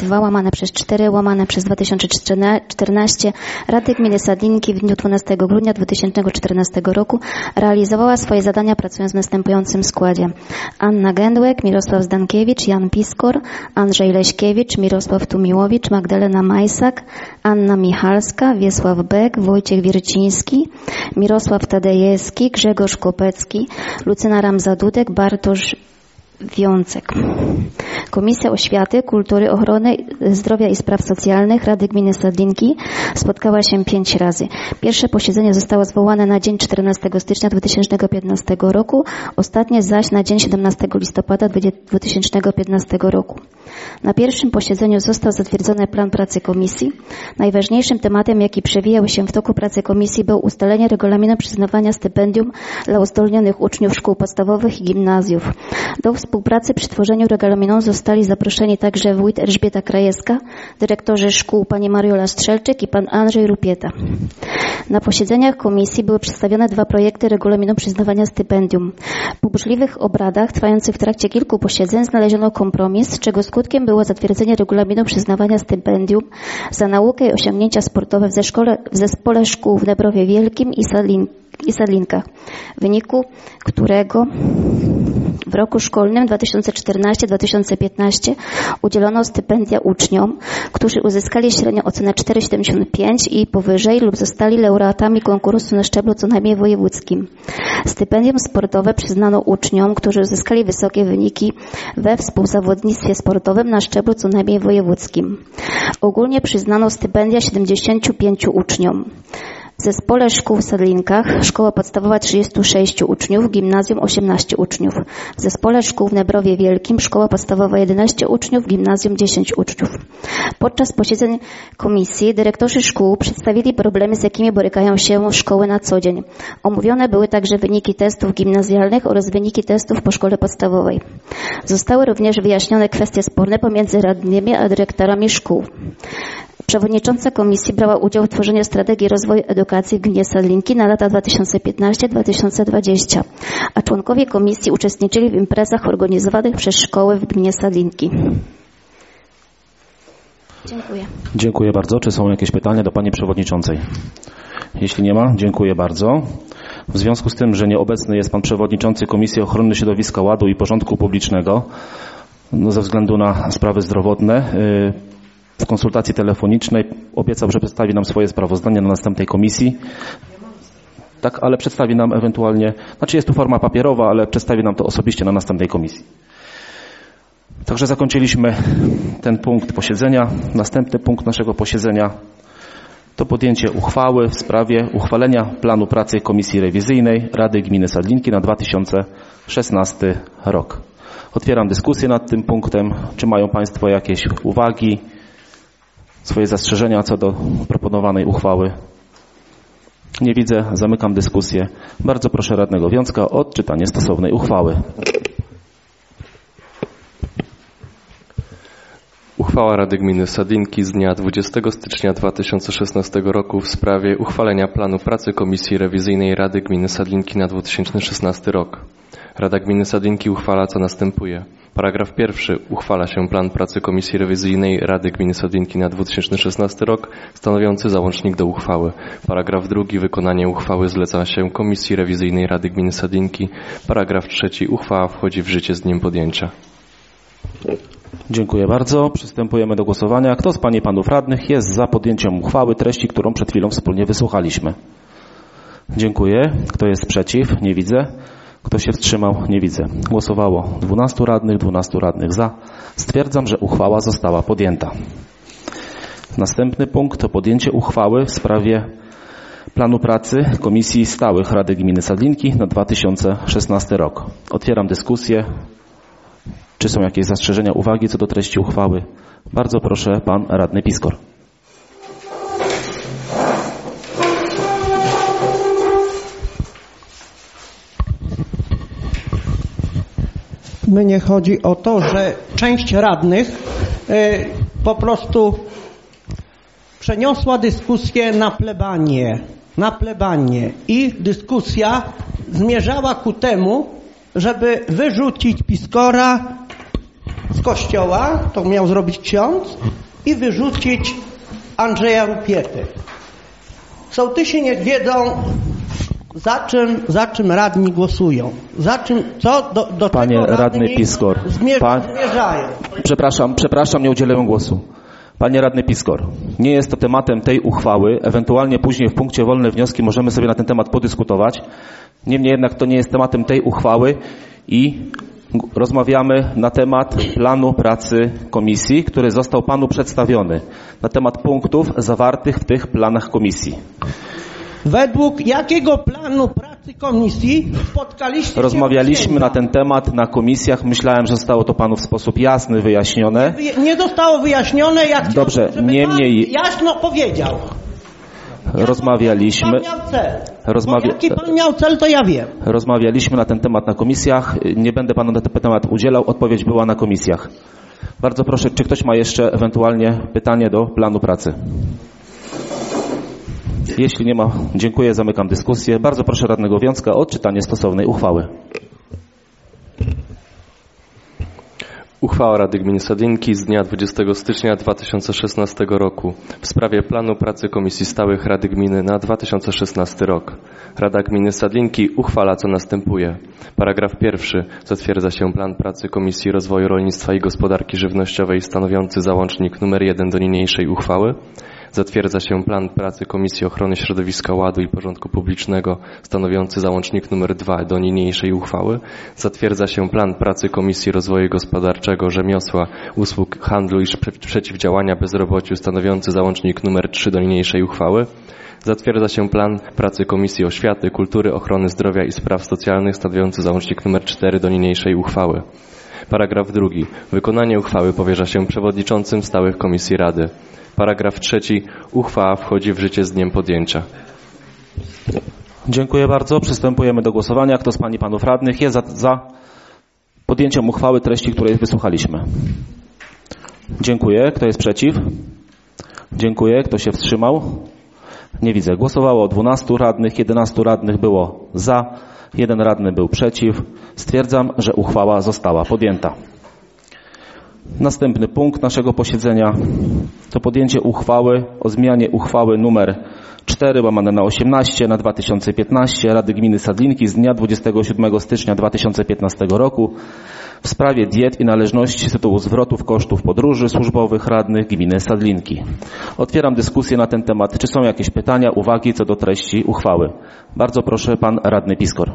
2/4/2014 Rady Gminy Sadlinki w dniu 12 grudnia 2014 roku realizowała swoje zadania pracując w następującym składzie. Anna Gędłek, Mirosław Zdankiewicz, Jan Piskor, Andrzej Leśkiewicz, Mirosław Tumiłowicz, Magdalena Majsak, Anna Michalska, Wiesław Beck, Wojciech Wierciński, Wierciński, Mirosław Tadejewski, Grzegorz Kopecki, Lucyna Ramza-Dudek, Bartosz Wiącek. Komisja Oświaty, Kultury, Ochrony Zdrowia i Spraw Socjalnych Rady Gminy Sadlinki spotkała się 5 razy. Pierwsze posiedzenie zostało zwołane na dzień 14 stycznia 2015 roku, ostatnie zaś na dzień 17 listopada 2015 roku. Na pierwszym posiedzeniu został zatwierdzony plan pracy komisji. Najważniejszym tematem, jaki przewijał się w toku pracy komisji, był ustalenie regulaminu przyznawania stypendium dla uzdolnionych uczniów szkół podstawowych i gimnazjów. Do współpracy przy tworzeniu regulaminu zostali zaproszeni także wójt Elżbieta Krajewska, dyrektorzy szkół pani Mariola Strzelczyk i pan Andrzej Rupieta. Na posiedzeniach komisji były przedstawione 2 projekty regulaminu przyznawania stypendium. Po burzliwych obradach trwających w trakcie kilku posiedzeń znaleziono kompromis, czego skutkiem było zatwierdzenie regulaminu przyznawania stypendium za naukę i osiągnięcia sportowe w zespole szkół w Dębrowie Wielkim i Sadlinkach, w wyniku którego w roku szkolnym 2014-2015 udzielono stypendia uczniom, którzy uzyskali średnią ocenę 4,75 i powyżej lub zostali laureatami konkursu na szczeblu co najmniej wojewódzkim. Stypendium sportowe przyznano uczniom, którzy uzyskali wysokie wyniki we współzawodnictwie sportowym na szczeblu co najmniej wojewódzkim. Ogólnie przyznano stypendia 75 uczniom. W zespole szkół w Sadlinkach szkoła podstawowa 36 uczniów, gimnazjum 18 uczniów. W zespole szkół w Dębrowie Wielkim szkoła podstawowa 11 uczniów, gimnazjum 10 uczniów. Podczas posiedzeń komisji dyrektorzy szkół przedstawili problemy, z jakimi borykają się szkoły na co dzień. Omówione były także wyniki testów gimnazjalnych oraz wyniki testów po szkole podstawowej. Zostały również wyjaśnione kwestie sporne pomiędzy radnymi a dyrektorami szkół. Przewodnicząca komisji brała udział w tworzeniu strategii rozwoju edukacji w gminie Sadlinki na lata 2015-2020, a członkowie komisji uczestniczyli w imprezach organizowanych przez szkoły w gminie Sadlinki. Dziękuję. Dziękuję bardzo. Czy są jakieś pytania do pani przewodniczącej? Jeśli nie ma, dziękuję bardzo. W związku z tym, że nieobecny jest pan przewodniczący Komisji Ochrony Środowiska, Ładu i Porządku Publicznego, ze względu na sprawy zdrowotne, w konsultacji telefonicznej obiecał, że przedstawi nam swoje sprawozdanie na następnej komisji. Tak, ale przedstawi nam ewentualnie, jest tu forma papierowa, ale przedstawi nam to osobiście na następnej komisji. Także zakończyliśmy ten punkt posiedzenia. Następny punkt naszego posiedzenia to podjęcie uchwały w sprawie uchwalenia planu pracy Komisji Rewizyjnej Rady Gminy Sadlinki na 2016 rok. Otwieram dyskusję nad tym punktem. Czy mają państwo jakieś uwagi, swoje zastrzeżenia co do proponowanej uchwały? Nie widzę. Zamykam dyskusję. Bardzo proszę radnego Wiącka o odczytanie stosownej uchwały. Uchwała Rady Gminy Sadlinki z dnia 20 stycznia 2016 roku w sprawie uchwalenia planu pracy Komisji Rewizyjnej Rady Gminy Sadlinki na 2016 rok. Rada Gminy Sadlinki uchwala co następuje. Paragraf 1. Uchwala się plan pracy Komisji Rewizyjnej Rady Gminy Sadlinki na 2016 rok, stanowiący załącznik do uchwały. Paragraf 2. Wykonanie uchwały zleca się Komisji Rewizyjnej Rady Gminy Sadlinki. Paragraf 3. Uchwała wchodzi w życie z dniem podjęcia. Dziękuję bardzo. Przystępujemy do głosowania. Kto z pań i panów radnych jest za podjęciem uchwały, treści, którą przed chwilą wspólnie wysłuchaliśmy? Dziękuję. Kto jest przeciw? Nie widzę. Kto się wstrzymał? Nie widzę. Głosowało 12 radnych za. Stwierdzam, że uchwała została podjęta. Następny punkt to podjęcie uchwały w sprawie planu pracy Komisji Stałych Rady Gminy Sadlinki na 2016 rok. Otwieram dyskusję. Czy są jakieś zastrzeżenia, uwagi co do treści uchwały? Bardzo proszę, pan radny Piskor. Mnie chodzi o to, że część radnych po prostu przeniosła dyskusję na plebanię i dyskusja zmierzała ku temu, żeby wyrzucić Piskora z kościoła, to miał zrobić ksiądz, i wyrzucić Andrzeja Rupiety. Sołtysi niech wiedzą, za czym radni głosują. Do Panie czego radny Piskor. Zmierzają. Przepraszam, nie udzielę głosu. Panie radny Piskor, nie jest to tematem tej uchwały, ewentualnie później w punkcie wolne wnioski możemy sobie na ten temat podyskutować. Niemniej jednak to nie jest tematem tej uchwały i rozmawiamy na temat planu pracy komisji, który został panu przedstawiony, na temat punktów zawartych w tych planach komisji. Według jakiego planu pracy komisji spotkaliście się? Rozmawialiśmy na ten temat na komisjach. Myślałem, że zostało to panu w sposób jasny wyjaśnione. Nie zostało wyjaśnione, jak dobrze, żeby niemniej pan jasno powiedział. Rozmawialiśmy. Pan miał cel. Jaki pan miał cel, to ja wiem. Rozmawialiśmy na ten temat na komisjach. Nie będę panu na ten temat udzielał. Odpowiedź była na komisjach. Bardzo proszę, czy ktoś ma jeszcze ewentualnie pytanie do planu pracy? Jeśli nie ma, dziękuję, zamykam dyskusję. Bardzo proszę radnego Wiącka o odczytanie stosownej uchwały. Uchwała Rady Gminy Sadlinki z dnia 20 stycznia 2016 roku w sprawie planu pracy Komisji Stałych Rady Gminy na 2016 rok. Rada Gminy Sadlinki uchwala, co następuje. Paragraf 1. Zatwierdza się plan pracy Komisji Rozwoju Rolnictwa i Gospodarki Żywnościowej stanowiący załącznik nr 1 do niniejszej uchwały. Zatwierdza się plan pracy Komisji Ochrony Środowiska, Ładu i Porządku Publicznego stanowiący załącznik nr 2 do niniejszej uchwały. Zatwierdza się plan pracy Komisji Rozwoju Gospodarczego, Rzemiosła, Usług, Handlu i Przeciwdziałania Bezrobociu stanowiący załącznik nr 3 do niniejszej uchwały. Zatwierdza się plan pracy Komisji Oświaty, Kultury, Ochrony Zdrowia i Spraw Socjalnych stanowiący załącznik nr 4 do niniejszej uchwały. Paragraf 2. Wykonanie uchwały powierza się przewodniczącym stałych komisji Rady. Paragraf 3. Uchwała wchodzi w życie z dniem podjęcia. Dziękuję bardzo. Przystępujemy do głosowania. Kto z pań i panów radnych jest za podjęciem uchwały treści, której wysłuchaliśmy? Dziękuję. Kto jest przeciw? Dziękuję. Kto się wstrzymał? Nie widzę. Głosowało 12 radnych, 11 radnych było za, 1 radny był przeciw. Stwierdzam, że uchwała została podjęta. Następny punkt naszego posiedzenia to podjęcie uchwały o zmianie uchwały nr 4/18 na 2015 Rady Gminy Sadlinki z dnia 27 stycznia 2015 roku w sprawie diet i należności z tytułu zwrotów kosztów podróży służbowych radnych Gminy Sadlinki. Otwieram dyskusję na ten temat. Czy są jakieś pytania, uwagi co do treści uchwały? Bardzo proszę, pan radny Piskor.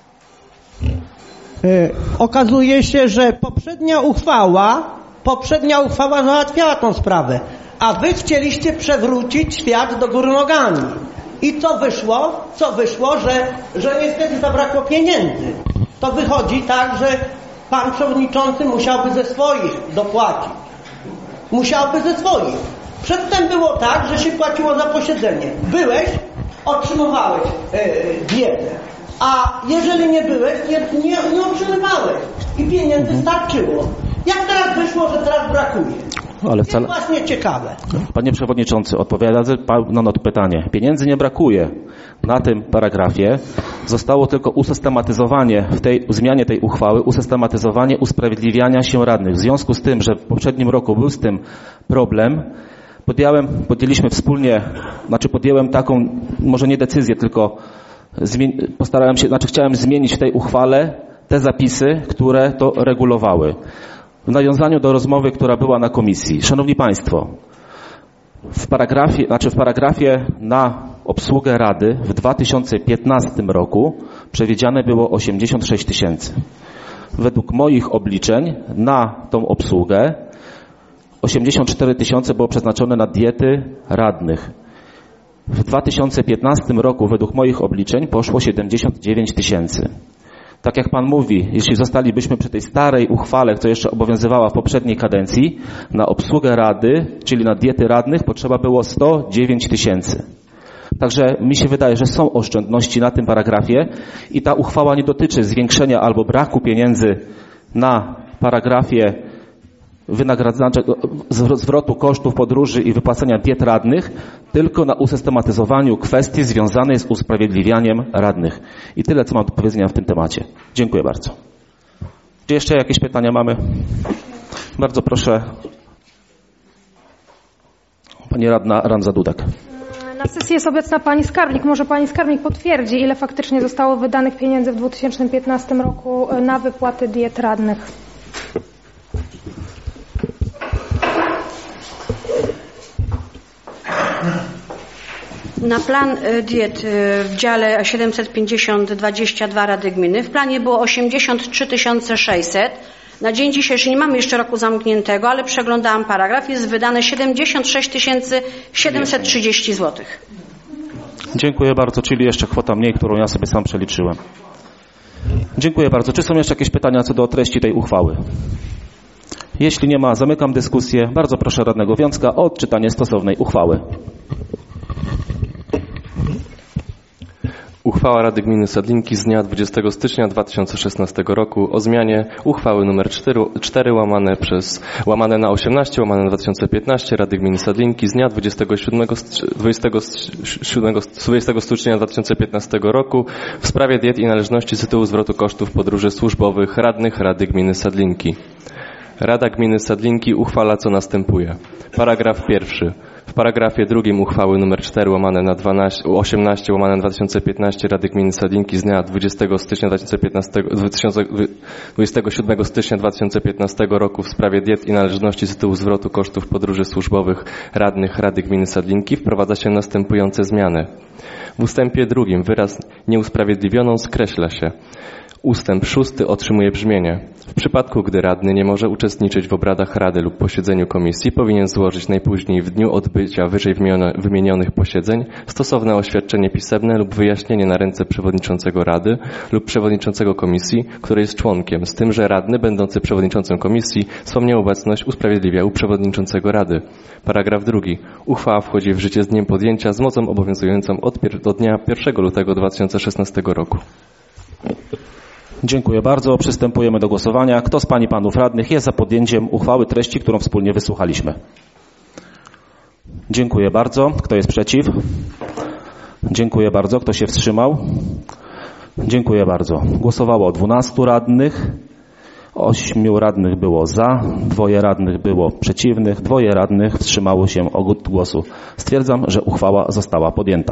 Okazuje się, że poprzednia uchwała załatwiała tą sprawę, a wy chcieliście przewrócić świat do góry nogami. I co wyszło? Że niestety zabrakło pieniędzy. To wychodzi tak, że pan przewodniczący musiałby ze swoich dopłacić. Przedtem było tak, że się płaciło za posiedzenie. Byłeś, otrzymywałeś dietę. A jeżeli nie byłeś, nie otrzymywałeś. I pieniędzy starczyło. Jak teraz wyszło, że teraz brakuje? Ale wcale... To jest właśnie ciekawe. Panie przewodniczący, odpowiadając na to pytanie. Pieniędzy nie brakuje. Na tym paragrafie zostało tylko usystematyzowanie w tej zmianie tej uchwały, usystematyzowanie usprawiedliwiania się radnych. W związku z tym, że w poprzednim roku był z tym problem, podjęliśmy wspólnie, podjąłem taką, może nie decyzję, tylko chciałem zmienić w tej uchwale te zapisy, które to regulowały. W nawiązaniu do rozmowy, która była na komisji. Szanowni Państwo, w paragrafie na obsługę Rady w 2015 roku przewidziane było 86 tysięcy. Według moich obliczeń na tą obsługę 84 tysiące było przeznaczone na diety radnych. W 2015 roku według moich obliczeń poszło 79 tysięcy. Tak jak pan mówi, jeśli zostalibyśmy przy tej starej uchwale, która jeszcze obowiązywała w poprzedniej kadencji, na obsługę Rady, czyli na diety radnych, potrzeba było 109 tysięcy. Także mi się wydaje, że są oszczędności na tym paragrafie i ta uchwała nie dotyczy zwiększenia albo braku pieniędzy na paragrafie zwrotu kosztów podróży i wypłacenia diet radnych, tylko na usystematyzowaniu kwestii związanej z usprawiedliwianiem radnych. I tyle, co mam do powiedzenia w tym temacie. Dziękuję bardzo. Czy jeszcze jakieś pytania mamy? Bardzo proszę. Pani radna Ranza Dudek. Na sesji jest obecna pani skarbnik. Może pani skarbnik potwierdzi, ile faktycznie zostało wydanych pieniędzy w 2015 roku na wypłaty diet radnych? na plan diet w dziale 750-22 Rady Gminy. W planie było 83 600. Na dzień dzisiejszy nie mamy jeszcze roku zamkniętego, ale przeglądałam paragraf. Jest wydane 76 730 zł. Dziękuję bardzo, czyli jeszcze kwota mniej, którą ja sobie sam przeliczyłem. Dziękuję bardzo. Czy są jeszcze jakieś pytania co do treści tej uchwały? Jeśli nie ma, zamykam dyskusję. Bardzo proszę radnego Wiącka o odczytanie stosownej uchwały. Uchwała Rady Gminy Sadlinki z dnia 20 stycznia 2016 roku o zmianie uchwały nr 4 łamane na 18 łamane na 2015 Rady Gminy Sadlinki z dnia 20 stycznia 2015 roku w sprawie diet i należności z tytułu zwrotu kosztów podróży służbowych radnych Rady Gminy Sadlinki. Rada Gminy Sadlinki uchwala co następuje. Paragraf pierwszy. W paragrafie drugim uchwały nr 4 łamane na 18 łamane na 2015 Rady Gminy Sadlinki z dnia 27 stycznia 2015 roku w sprawie diet i należności z tytułu zwrotu kosztów podróży służbowych radnych Rady Gminy Sadlinki wprowadza się następujące zmiany. W ustępie drugim wyraz nieusprawiedliwioną skreśla się. Ustęp 6 otrzymuje brzmienie. W przypadku, gdy radny nie może uczestniczyć w obradach Rady lub posiedzeniu komisji, powinien złożyć najpóźniej w dniu odbycia wyżej wymienionych posiedzeń stosowne oświadczenie pisemne lub wyjaśnienie na ręce przewodniczącego Rady lub przewodniczącego komisji, który jest członkiem, z tym, że radny będący przewodniczącym komisji swą nieobecność usprawiedliwia u przewodniczącego Rady. Paragraf 2. Uchwała wchodzi w życie z dniem podjęcia z mocą obowiązującą od dnia 1 lutego 2016 roku. Dziękuję bardzo. Przystępujemy do głosowania. Kto z pań i panów radnych jest za podjęciem uchwały treści, którą wspólnie wysłuchaliśmy? Dziękuję bardzo. Kto jest przeciw? Dziękuję bardzo. Kto się wstrzymał? Dziękuję bardzo. Głosowało 12 radnych. 8 radnych było za, 2 radnych było przeciwnych, 2 radnych wstrzymało się od głosu. Stwierdzam, że uchwała została podjęta.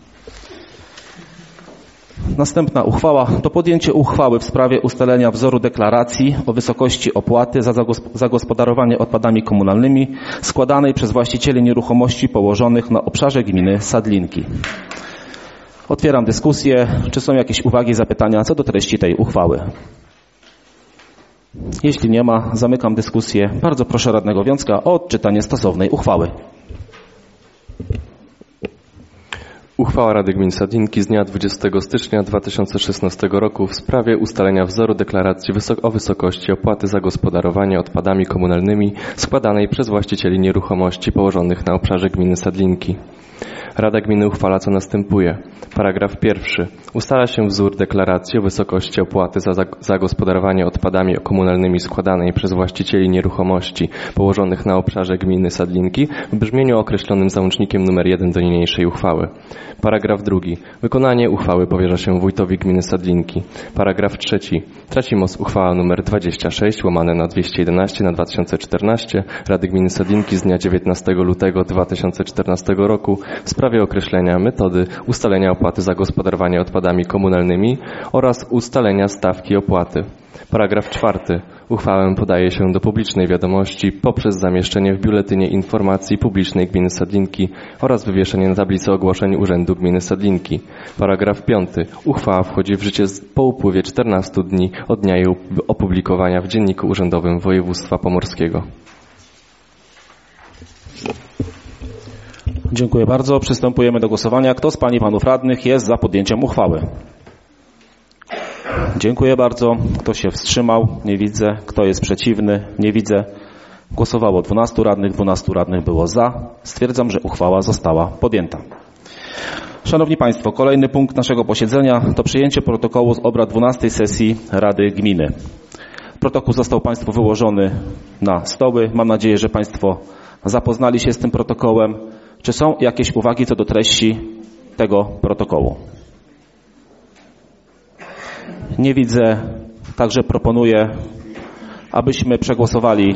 Następna uchwała to podjęcie uchwały w sprawie ustalenia wzoru deklaracji o wysokości opłaty za zagospodarowanie odpadami komunalnymi składanej przez właścicieli nieruchomości położonych na obszarze gminy Sadlinki. Otwieram dyskusję. Czy są jakieś uwagi, zapytania co do treści tej uchwały? Jeśli nie ma, zamykam dyskusję. Bardzo proszę radnego Wiącka o odczytanie stosownej uchwały. Uchwała Rady Gminy Sadlinki z dnia 20 stycznia 2016 roku w sprawie ustalenia wzoru deklaracji o wysokości opłaty za gospodarowanie odpadami komunalnymi składanej przez właścicieli nieruchomości położonych na obszarze gminy Sadlinki. Rada Gminy uchwala co następuje. Paragraf pierwszy. Ustala się wzór deklaracji o wysokości opłaty za zagospodarowanie odpadami komunalnymi składanej przez właścicieli nieruchomości położonych na obszarze gminy Sadlinki w brzmieniu określonym załącznikiem nr 1 do niniejszej uchwały. Paragraf drugi. Wykonanie uchwały powierza się wójtowi gminy Sadlinki. Paragraf trzeci. Traci moc uchwała nr 26 łamane na 211 na 2014 Rady Gminy Sadlinki z dnia 19 lutego 2014 roku w sprawie określenia metody ustalenia opłaty za gospodarowanie odpadami komunalnymi oraz ustalenia stawki opłaty. Paragraf 4. Uchwałę podaje się do publicznej wiadomości poprzez zamieszczenie w Biuletynie Informacji Publicznej Gminy Sadlinki oraz wywieszenie na tablicy ogłoszeń Urzędu Gminy Sadlinki. Paragraf 5. Uchwała wchodzi w życie po upływie 14 dni od dnia jej opublikowania w Dzienniku Urzędowym Województwa Pomorskiego. Dziękuję bardzo. Przystępujemy do głosowania. Kto z pań i panów radnych jest za podjęciem uchwały? Dziękuję bardzo. Kto się wstrzymał? Nie widzę. Kto jest przeciwny? Nie widzę. Głosowało 12 radnych było za. Stwierdzam, że uchwała została podjęta. Szanowni Państwo, kolejny punkt naszego posiedzenia to przyjęcie protokołu z obrad 12 sesji Rady Gminy. Protokół został Państwu wyłożony na stoły. Mam nadzieję, że Państwo zapoznali się z tym protokołem. Czy są jakieś uwagi co do treści tego protokołu? Nie widzę, także proponuję, abyśmy przegłosowali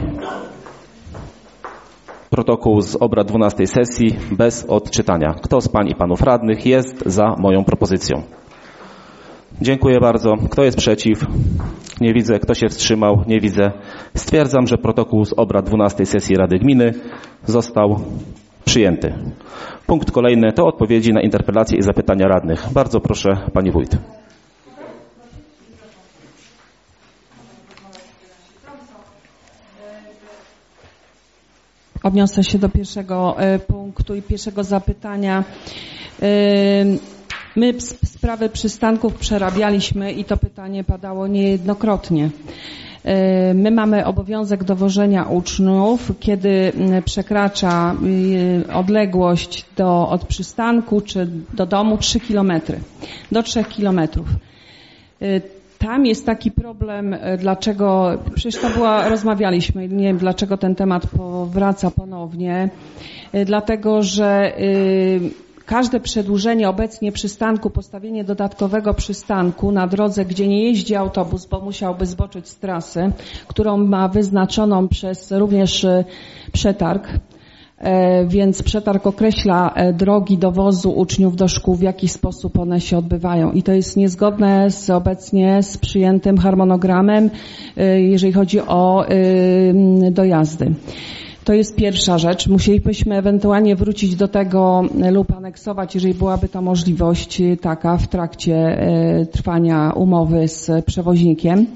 protokół z obrad 12 sesji bez odczytania. Kto z pań i panów radnych jest za moją propozycją? Dziękuję bardzo. Kto jest przeciw? Nie widzę. Kto się wstrzymał? Nie widzę. Stwierdzam, że protokół z obrad 12 sesji Rady Gminy został Przyjęty. Punkt kolejny to odpowiedzi na interpelacje i zapytania radnych. Bardzo proszę, pani wójt. Odniosę się do pierwszego punktu i pierwszego zapytania. My sprawy przystanków przerabialiśmy i to pytanie padało niejednokrotnie. My mamy obowiązek dowożenia uczniów, kiedy przekracza odległość od przystanku czy do domu 3 kilometry, do 3 kilometrów. Tam jest taki problem, dlaczego, przecież to rozmawialiśmy, nie wiem dlaczego ten temat powraca ponownie, dlatego że każde przedłużenie obecnie przystanku, postawienie dodatkowego przystanku na drodze, gdzie nie jeździ autobus, bo musiałby zboczyć z trasy, którą ma wyznaczoną przez również przetarg, więc przetarg określa drogi dowozu uczniów do szkół, w jaki sposób one się odbywają i to jest niezgodne obecnie z przyjętym harmonogramem, jeżeli chodzi o dojazdy. To jest pierwsza rzecz. Musielibyśmy ewentualnie wrócić do tego lub aneksować, jeżeli byłaby ta możliwość taka w trakcie trwania umowy z przewoźnikiem.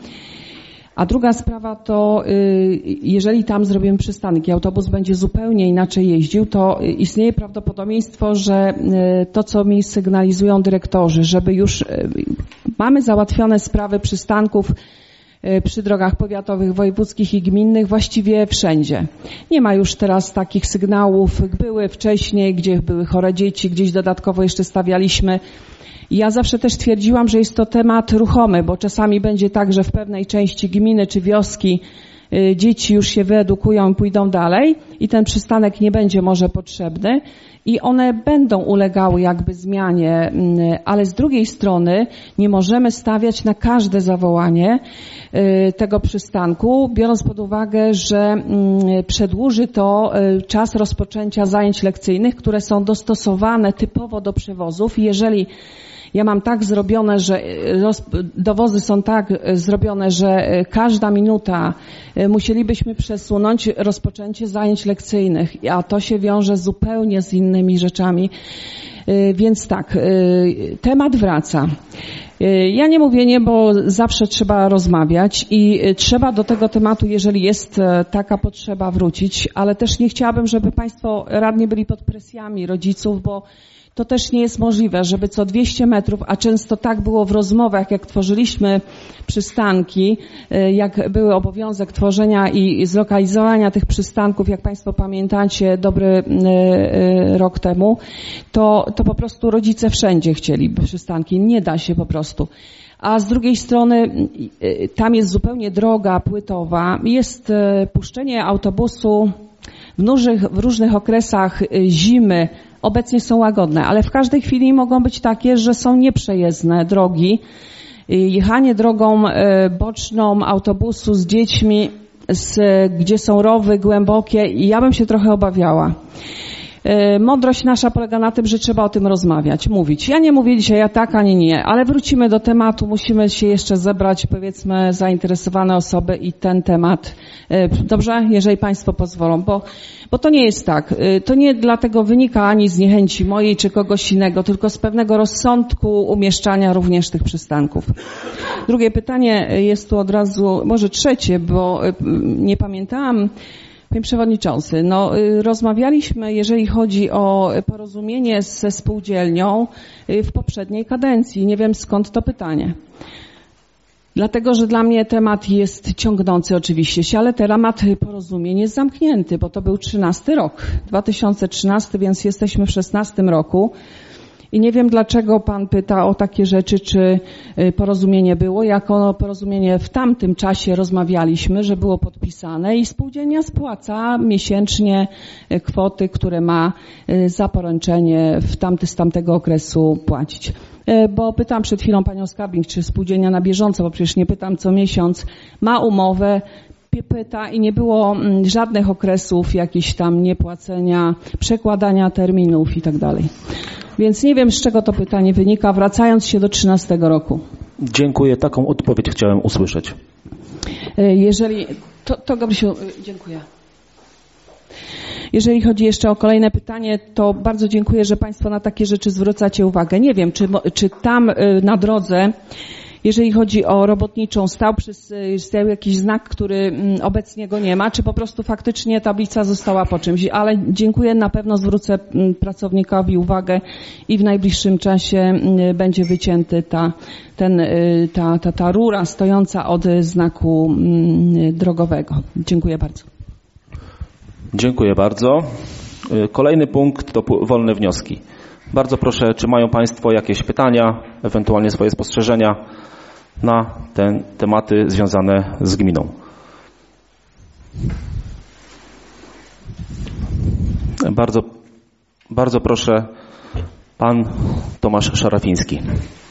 A druga sprawa to, jeżeli tam zrobimy przystanek i autobus będzie zupełnie inaczej jeździł, to istnieje prawdopodobieństwo, że to, co mi sygnalizują dyrektorzy, żeby już mamy załatwione sprawy przystanków przy drogach powiatowych, wojewódzkich i gminnych właściwie wszędzie. Nie ma już teraz takich sygnałów, były wcześniej, gdzie były chore dzieci, gdzieś dodatkowo jeszcze stawialiśmy. Ja zawsze też twierdziłam, że jest to temat ruchomy, bo czasami będzie tak, że w pewnej części gminy czy wioski dzieci już się wyedukują i pójdą dalej i ten przystanek nie będzie może potrzebny i one będą ulegały jakby zmianie, ale z drugiej strony nie możemy stawiać na każde zawołanie tego przystanku, biorąc pod uwagę, że przedłuży to czas rozpoczęcia zajęć lekcyjnych, które są dostosowane typowo do przewozów i jeżeli ja mam tak zrobione, że dowozy są tak zrobione, że każda minuta musielibyśmy przesunąć rozpoczęcie zajęć lekcyjnych, a to się wiąże zupełnie z innymi rzeczami. Więc tak, temat wraca. Ja nie mówię nie, bo zawsze trzeba rozmawiać i trzeba do tego tematu, jeżeli jest taka potrzeba, wrócić, ale też nie chciałabym, żeby Państwo radni byli pod presjami rodziców, bo to też nie jest możliwe, żeby co 200 metrów, a często tak było w rozmowach, jak tworzyliśmy przystanki, jak był obowiązek tworzenia i zlokalizowania tych przystanków, jak Państwo pamiętacie, dobry rok temu, to po prostu rodzice wszędzie chcieli przystanki. Nie da się po prostu. A z drugiej strony tam jest zupełnie droga płytowa. Jest puszczenie autobusu w różnych okresach zimy. Obecnie są łagodne, ale w każdej chwili mogą być takie, że są nieprzejezdne drogi. Jechanie drogą boczną autobusu z dziećmi, gdzie są rowy głębokie i ja bym się trochę obawiała. Mądrość nasza polega na tym, że trzeba o tym rozmawiać, mówić. Ja nie mówię dzisiaj a tak, ani nie, ale wrócimy do tematu, musimy się jeszcze zebrać, powiedzmy, zainteresowane osoby i ten temat, dobrze, jeżeli Państwo pozwolą, bo to nie jest tak. To nie dlatego wynika ani z niechęci mojej czy kogoś innego, tylko z pewnego rozsądku umieszczania również tych przystanków. Drugie pytanie jest tu od razu, może trzecie, bo nie pamiętałam. Panie Przewodniczący, rozmawialiśmy, jeżeli chodzi o porozumienie ze spółdzielnią w poprzedniej kadencji. Nie wiem skąd to pytanie. Dlatego, że dla mnie temat jest ciągnący oczywiście, ale temat porozumień jest zamknięty, bo to był 13 rok, 2013, więc jesteśmy w 16 roku. I nie wiem, dlaczego Pan pyta o takie rzeczy, czy porozumienie było. Jako porozumienie w tamtym czasie rozmawialiśmy, że było podpisane i spółdzielnia spłaca miesięcznie kwoty, które ma za poręczenie z tamtego okresu płacić. Bo pytam przed chwilą Panią Skarbnik, czy spółdzielnia na bieżąco, bo przecież nie pytam co miesiąc, ma umowę, pyta i nie było żadnych okresów jakichś tam niepłacenia, przekładania terminów i tak dalej. Więc nie wiem, z czego to pytanie wynika, wracając się do 13 roku. Dziękuję, taką odpowiedź chciałem usłyszeć. Jeżeli, to Gabrysiu, dziękuję. Jeżeli chodzi jeszcze o kolejne pytanie, to bardzo dziękuję, że Państwo na takie rzeczy zwracacie uwagę. Nie wiem, czy tam na drodze, jeżeli chodzi o robotniczą, stał jakiś znak, który obecnie go nie ma, czy po prostu faktycznie tablica została po czymś. Ale dziękuję, na pewno zwrócę pracownikowi uwagę i w najbliższym czasie będzie wycięty ta rura stojąca od znaku drogowego. Dziękuję bardzo. Dziękuję bardzo. Kolejny punkt to wolne wnioski. Bardzo proszę, czy mają Państwo jakieś pytania, ewentualnie swoje spostrzeżenia na te tematy związane z gminą? Bardzo proszę, pan Tomasz Szarafiński.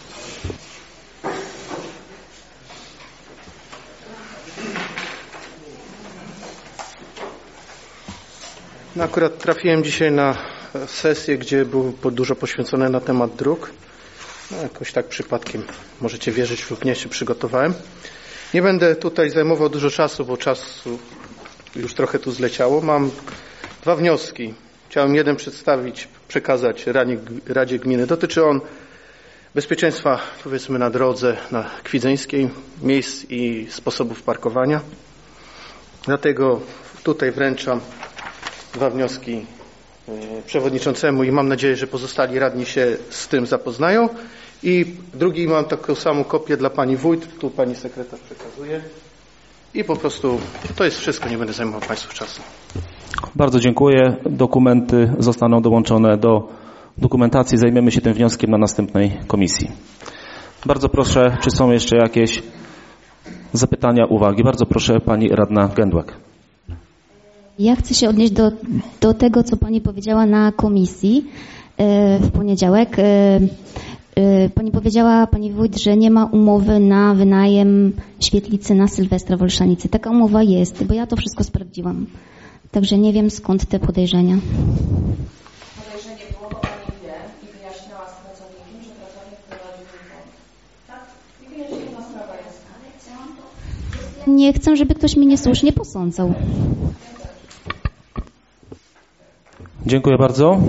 No akurat trafiłem dzisiaj na sesję, gdzie było dużo poświęcone na temat dróg. No jakoś tak przypadkiem, możecie wierzyć lub nie, się przygotowałem. Nie będę tutaj zajmował dużo czasu, bo czasu już trochę tu zleciało. Mam 2 wnioski. Chciałem jeden przekazać Radzie Gminy. Dotyczy on bezpieczeństwa, powiedzmy, na drodze na Kwidzyńskiej, miejsc i sposobów parkowania. Dlatego tutaj wręczam 2 wnioski przewodniczącemu i mam nadzieję, że pozostali radni się z tym zapoznają. I drugi mam taką samą kopię dla pani wójt, tu pani sekretarz przekazuje. I po prostu to jest wszystko, nie będę zajmował Państwu czasu. Bardzo dziękuję. Dokumenty zostaną dołączone do dokumentacji. Zajmiemy się tym wnioskiem na następnej komisji. Bardzo proszę, czy są jeszcze jakieś zapytania, uwagi? Bardzo proszę, pani radna Gędłek. Ja chcę się odnieść do tego, co pani powiedziała na komisji w poniedziałek. Pani powiedziała, pani wójt, że nie ma umowy na wynajem świetlicy na Sylwestra w Olszanicy. Taka umowa jest, bo ja to wszystko sprawdziłam. Także nie wiem, skąd te podejrzenia. Podejrzenie było, bo pani wie i wyjaśniała z pracownikiem, że pracownik prowadzi wyłączenie. Tak? I wyjaśniona sprawa jest. Nie chcę, żeby ktoś mnie niesłusznie posądzał. Dziękuję bardzo.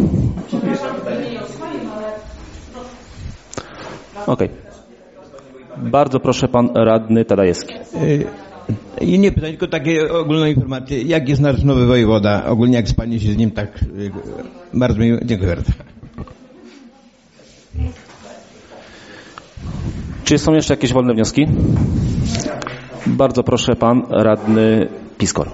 Okej. Bardzo proszę, pan radny Tadajewski. Nie pytanie, tylko takie ogólne informacje. Jak jest nasz nowy wojewoda? Ogólnie jak spanie się z nim, tak bardzo mi... Dziękuję bardzo. Czy są jeszcze jakieś wolne wnioski? Bardzo proszę, pan radny Piskor.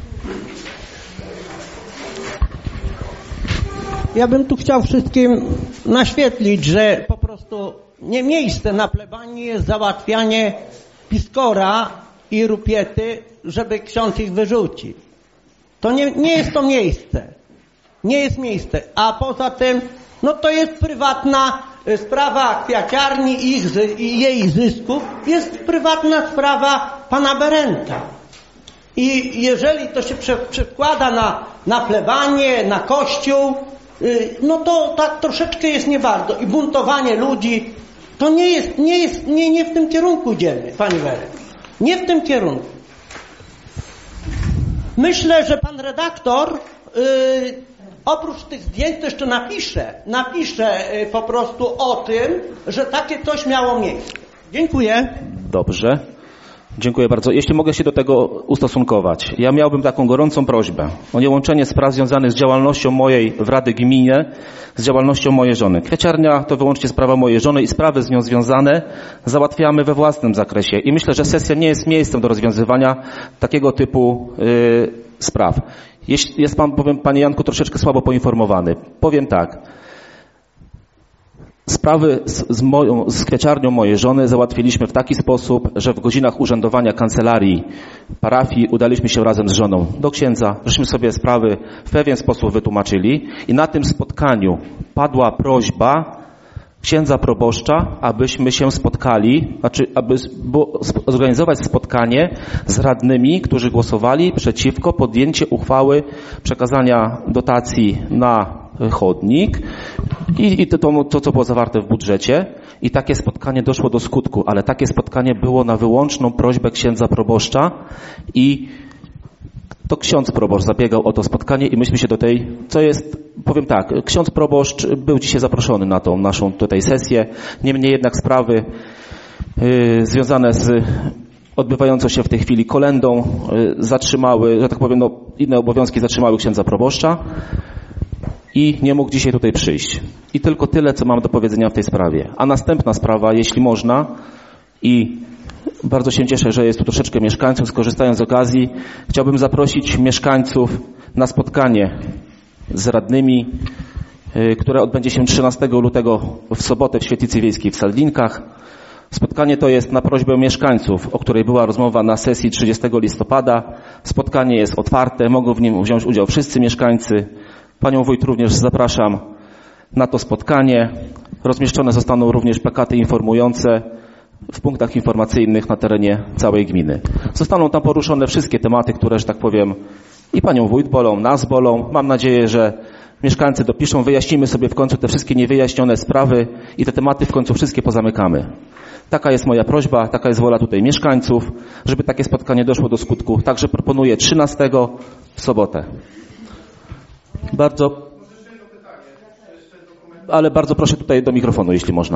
Ja bym tu chciał wszystkim naświetlić, że po prostu nie miejsce na plebanii jest załatwianie Piskora i Rupiety, żeby ksiądz ich wyrzuci. To nie jest to miejsce. Nie jest miejsce. A poza tym, no to jest prywatna sprawa kwiaciarni i jej zysków. Jest prywatna sprawa pana Berenta. I jeżeli to się przekłada na plebanię, na kościół, no to tak troszeczkę jest nie bardzo. I buntowanie ludzi, to nie w tym kierunku idziemy, pani Werek. Nie w tym kierunku. Myślę, że pan redaktor oprócz tych zdjęć to jeszcze napisze po prostu o tym, że takie coś miało miejsce. Dziękuję. Dobrze. Dziękuję bardzo. Jeśli mogę się do tego ustosunkować. Ja miałbym taką gorącą prośbę o niełączenie spraw związanych z działalnością mojej w Rady Gminie z działalnością mojej żony. Kwiaciarnia to wyłącznie sprawa mojej żony i sprawy z nią związane załatwiamy we własnym zakresie. I myślę, że sesja nie jest miejscem do rozwiązywania takiego typu spraw. Jest pan, powiem, panie Janku, troszeczkę słabo poinformowany. Powiem tak. Sprawy z kwiaciarnią mojej żony załatwiliśmy w taki sposób, że w godzinach urzędowania kancelarii parafii udaliśmy się razem z żoną do księdza, żeśmy sobie sprawy w pewien sposób wytłumaczyli i na tym spotkaniu padła prośba księdza proboszcza, abyśmy się spotkali, aby zorganizować spotkanie z radnymi, którzy głosowali przeciwko podjęciu uchwały przekazania dotacji na chodnik i to, co było zawarte w budżecie. I takie spotkanie doszło do skutku, ale takie spotkanie było na wyłączną prośbę księdza proboszcza i to ksiądz proboszcz zabiegał o to spotkanie i myśmy się do tej, co jest, powiem tak, ksiądz proboszcz był dzisiaj zaproszony na tą naszą tutaj sesję, niemniej jednak sprawy związane z odbywającą się w tej chwili kolędą zatrzymały, że tak powiem, no, inne obowiązki zatrzymały księdza proboszcza i nie mógł dzisiaj tutaj przyjść. I tylko tyle, co mam do powiedzenia w tej sprawie. A następna sprawa, jeśli można, i bardzo się cieszę, że jest tu troszeczkę mieszkańców, skorzystając z okazji, chciałbym zaprosić mieszkańców na spotkanie z radnymi, które odbędzie się 13 lutego w sobotę w Świetlicy Wiejskiej w Sadlinkach. Spotkanie to jest na prośbę mieszkańców, o której była rozmowa na sesji 30 listopada. Spotkanie jest otwarte, mogą w nim wziąć udział wszyscy mieszkańcy. Panią wójt również zapraszam na to spotkanie. Rozmieszczone zostaną również plakaty informujące w punktach informacyjnych na terenie całej gminy. Zostaną tam poruszone wszystkie tematy, które, że tak powiem, i panią wójt bolą, nas bolą. Mam nadzieję, że mieszkańcy dopiszą, wyjaśnimy sobie w końcu te wszystkie niewyjaśnione sprawy i te tematy w końcu wszystkie pozamykamy. Taka jest moja prośba, taka jest wola tutaj mieszkańców, żeby takie spotkanie doszło do skutku. Także proponuję 13 w sobotę. Ale bardzo proszę tutaj do mikrofonu, jeśli można.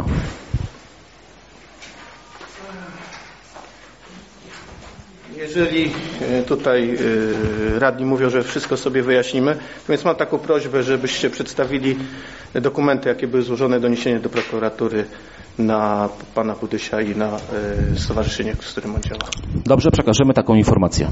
Jeżeli tutaj radni mówią, że wszystko sobie wyjaśnimy, więc mam taką prośbę, żebyście przedstawili dokumenty, jakie były złożone, doniesienie do prokuratury na pana Budysia i na stowarzyszenie, z którym on działa. Dobrze, przekażemy taką informację.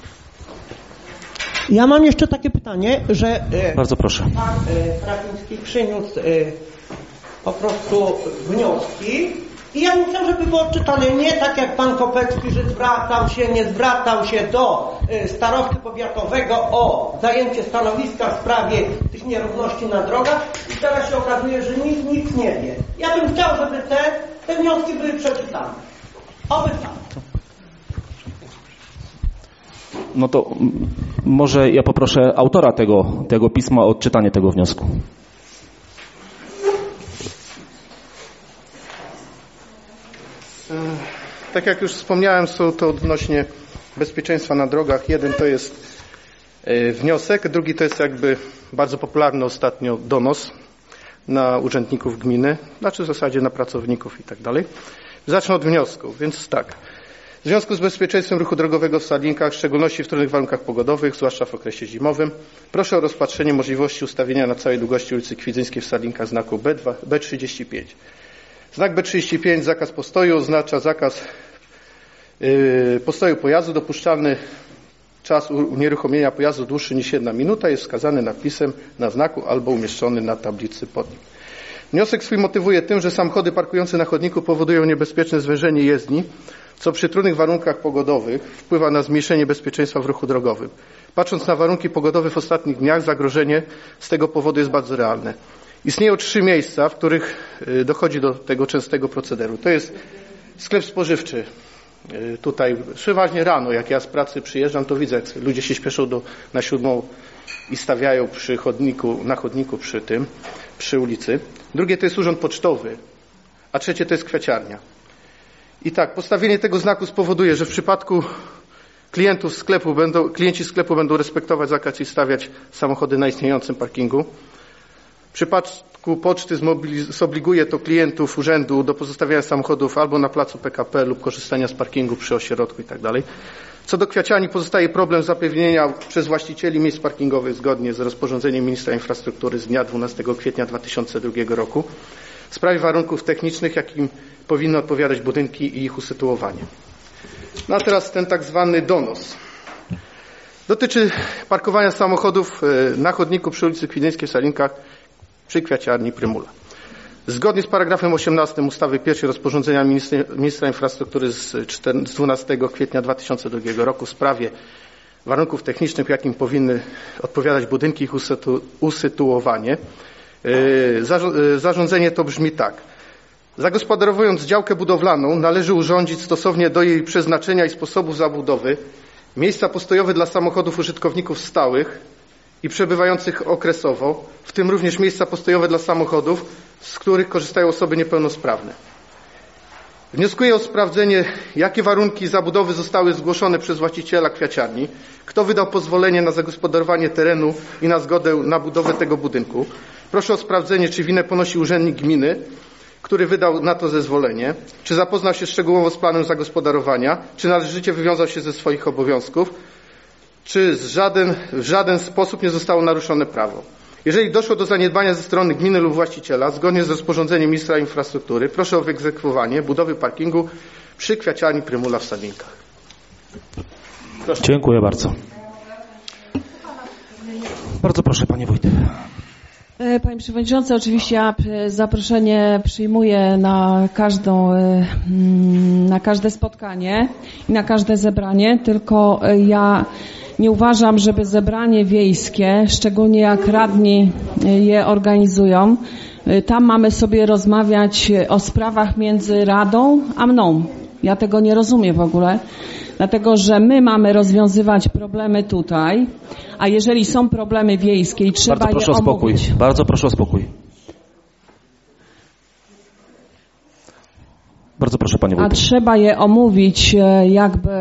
Ja mam jeszcze takie pytanie, że bardzo proszę. Pan Krawiński przyniósł po prostu wnioski i ja bym chciał, żeby było odczytane nie tak jak pan Kopecki, że nie zwracał się do starosty powiatowego o zajęcie stanowiska w sprawie tych nierówności na drogach i teraz się okazuje, że nikt nic nie wie. Ja bym chciał, żeby te wnioski były przeczytane. Oby tak. No to może ja poproszę autora tego pisma o odczytanie tego wniosku. Tak jak już wspomniałem, są to odnośnie bezpieczeństwa na drogach. Jeden to jest wniosek, drugi to jest jakby bardzo popularny ostatnio donos na urzędników gminy, znaczy w zasadzie na pracowników i tak dalej. Zacznę od wniosku, więc tak. W związku z bezpieczeństwem ruchu drogowego w Sadlinkach, w szczególności w trudnych warunkach pogodowych, zwłaszcza w okresie zimowym, proszę o rozpatrzenie możliwości ustawienia na całej długości ulicy Kwidzyńskiej w Sadlinkach znaku B35. Znak B35, zakaz postoju, oznacza zakaz postoju pojazdu. Dopuszczalny czas unieruchomienia pojazdu dłuższy niż 1 minuta jest wskazany napisem na znaku albo umieszczony na tablicy pod nim. Wniosek swój motywuje tym, że samochody parkujące na chodniku powodują niebezpieczne zwężenie jezdni, co przy trudnych warunkach pogodowych wpływa na zmniejszenie bezpieczeństwa w ruchu drogowym. Patrząc na warunki pogodowe w ostatnich dniach, zagrożenie z tego powodu jest bardzo realne. Istnieją 3 miejsca, w których dochodzi do tego częstego procederu. To jest sklep spożywczy. Tutaj przeważnie rano, jak ja z pracy przyjeżdżam, to widzę, jak ludzie się śpieszą na 7 i stawiają na chodniku przy ulicy. Drugie to jest urząd pocztowy, a trzecie to jest kwiaciarnia. I tak, postawienie tego znaku spowoduje, że w przypadku klienci sklepu będą respektować zakaz i stawiać samochody na istniejącym parkingu. W przypadku poczty zobliguje to klientów urzędu do pozostawiania samochodów albo na placu PKP lub korzystania z parkingu przy ośrodku itd. Co do kwiaciarni pozostaje problem zapewnienia przez właścicieli miejsc parkingowych zgodnie z rozporządzeniem ministra infrastruktury z dnia 12 kwietnia 2002 roku w sprawie warunków technicznych, jakim powinny odpowiadać budynki i ich usytuowanie. No a teraz ten tak zwany donos. Dotyczy parkowania samochodów na chodniku przy ulicy Kwidzyńskiej w Sadlinkach przy kwiaciarni Prymula. Zgodnie z paragrafem 18 ustawy 1 rozporządzenia ministra infrastruktury z 12 kwietnia 2002 roku w sprawie warunków technicznych, jakim powinny odpowiadać budynki i ich usytuowanie, zarządzenie to brzmi tak. Zagospodarowując działkę budowlaną, należy urządzić stosownie do jej przeznaczenia i sposobów zabudowy miejsca postojowe dla samochodów użytkowników stałych i przebywających okresowo, w tym również miejsca postojowe dla samochodów, z których korzystają osoby niepełnosprawne. Wnioskuję o sprawdzenie, jakie warunki zabudowy zostały zgłoszone przez właściciela kwiaciarni, kto wydał pozwolenie na zagospodarowanie terenu i na zgodę na budowę tego budynku. Proszę o sprawdzenie, czy winę ponosi urzędnik gminy, który wydał na to zezwolenie, czy zapoznał się szczegółowo z planem zagospodarowania, czy należycie wywiązał się ze swoich obowiązków, czy w żaden sposób nie zostało naruszone prawo. Jeżeli doszło do zaniedbania ze strony gminy lub właściciela, zgodnie z rozporządzeniem ministra infrastruktury, proszę o wyegzekwowanie budowy parkingu przy kwiaciarni Prymula w Sadlinkach. Proszę. Dziękuję bardzo. Bardzo proszę, panie wójcie. Panie Przewodniczący, oczywiście ja zaproszenie przyjmuję na każde spotkanie i na każde zebranie, tylko ja nie uważam, żeby zebranie wiejskie, szczególnie jak radni je organizują, tam mamy sobie rozmawiać o sprawach między radą a mną. Ja tego nie rozumiem w ogóle, dlatego że my mamy rozwiązywać problemy tutaj, a jeżeli są problemy wiejskie i trzeba je omówić. Bardzo proszę o spokój. Bardzo proszę o spokój. Bardzo proszę, panie wójcie. A trzeba je omówić jakby...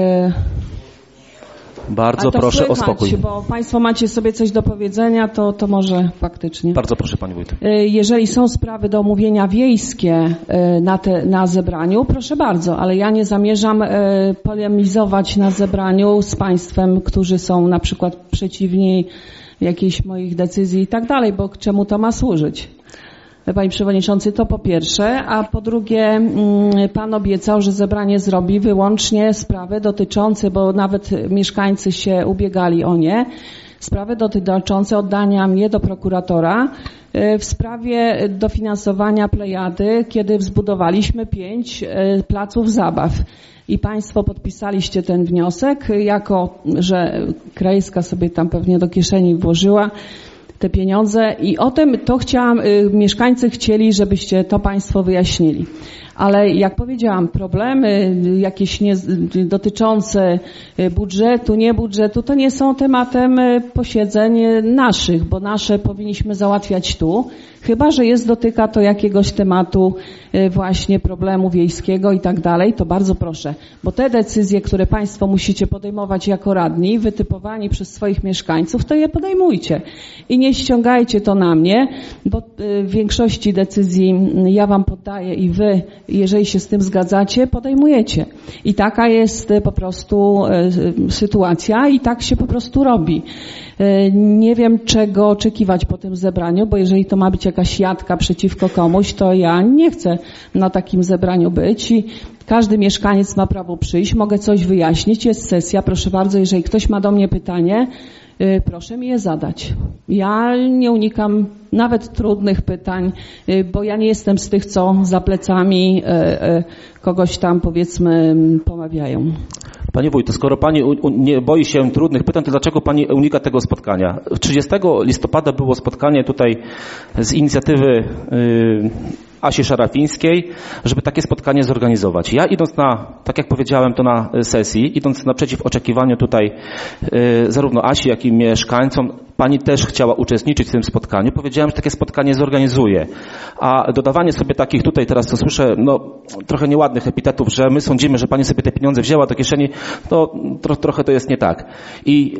Bardzo proszę o spokój. Bo państwo macie sobie coś do powiedzenia, to może faktycznie. Bardzo proszę, panie wójcie. Jeżeli są sprawy do omówienia wiejskie na zebraniu, proszę bardzo, ale ja nie zamierzam polemizować na zebraniu z państwem, którzy są na przykład przeciwni jakiejś moich decyzji i tak dalej, bo czemu to ma służyć? Panie Przewodniczący, to po pierwsze, a po drugie Pan obiecał, że zebranie zrobi wyłącznie sprawy dotyczące, bo nawet mieszkańcy się ubiegali o nie, sprawy dotyczące oddania mnie do prokuratora w sprawie dofinansowania Plejady, kiedy zbudowaliśmy 5 placów zabaw. I Państwo podpisaliście ten wniosek, jako że Krajewska sobie tam pewnie do kieszeni włożyła te pieniądze i o tym to chciałam, mieszkańcy chcieli, żebyście to Państwo wyjaśnili. Ale jak powiedziałam, problemy jakieś dotyczące budżetu, nie budżetu, to nie są tematem posiedzeń naszych, bo nasze powinniśmy załatwiać tu, chyba że dotyka to jakiegoś tematu właśnie problemu wiejskiego i tak dalej, to bardzo proszę, bo te decyzje, które Państwo musicie podejmować jako radni, wytypowani przez swoich mieszkańców, to je podejmujcie i nie ściągajcie to na mnie, bo w większości decyzji ja Wam poddaję i Wy, jeżeli się z tym zgadzacie, podejmujecie. I taka jest po prostu sytuacja i tak się po prostu robi. Nie wiem, czego oczekiwać po tym zebraniu, bo jeżeli to ma być jakaś jadka przeciwko komuś, to ja nie chcę na takim zebraniu być i każdy mieszkaniec ma prawo przyjść, mogę coś wyjaśnić, jest sesja, proszę bardzo, jeżeli ktoś ma do mnie pytanie, proszę mi je zadać. Ja nie unikam nawet trudnych pytań, bo ja nie jestem z tych, co za plecami kogoś tam, powiedzmy, pomawiają. Panie wójtu, skoro pani nie boi się trudnych pytań, to dlaczego pani unika tego spotkania? 30 listopada było spotkanie tutaj z inicjatywy Asi Szarafińskiej, żeby takie spotkanie zorganizować. Ja idąc tak jak powiedziałem to na sesji, idąc naprzeciw oczekiwaniu tutaj zarówno Asi, jak i mieszkańcom, pani też chciała uczestniczyć w tym spotkaniu. Powiedziałem, że takie spotkanie zorganizuję. A dodawanie sobie takich tutaj teraz, co słyszę, trochę nieładnych epitetów, że my sądzimy, że pani sobie te pieniądze wzięła do kieszeni, to trochę to jest nie tak. I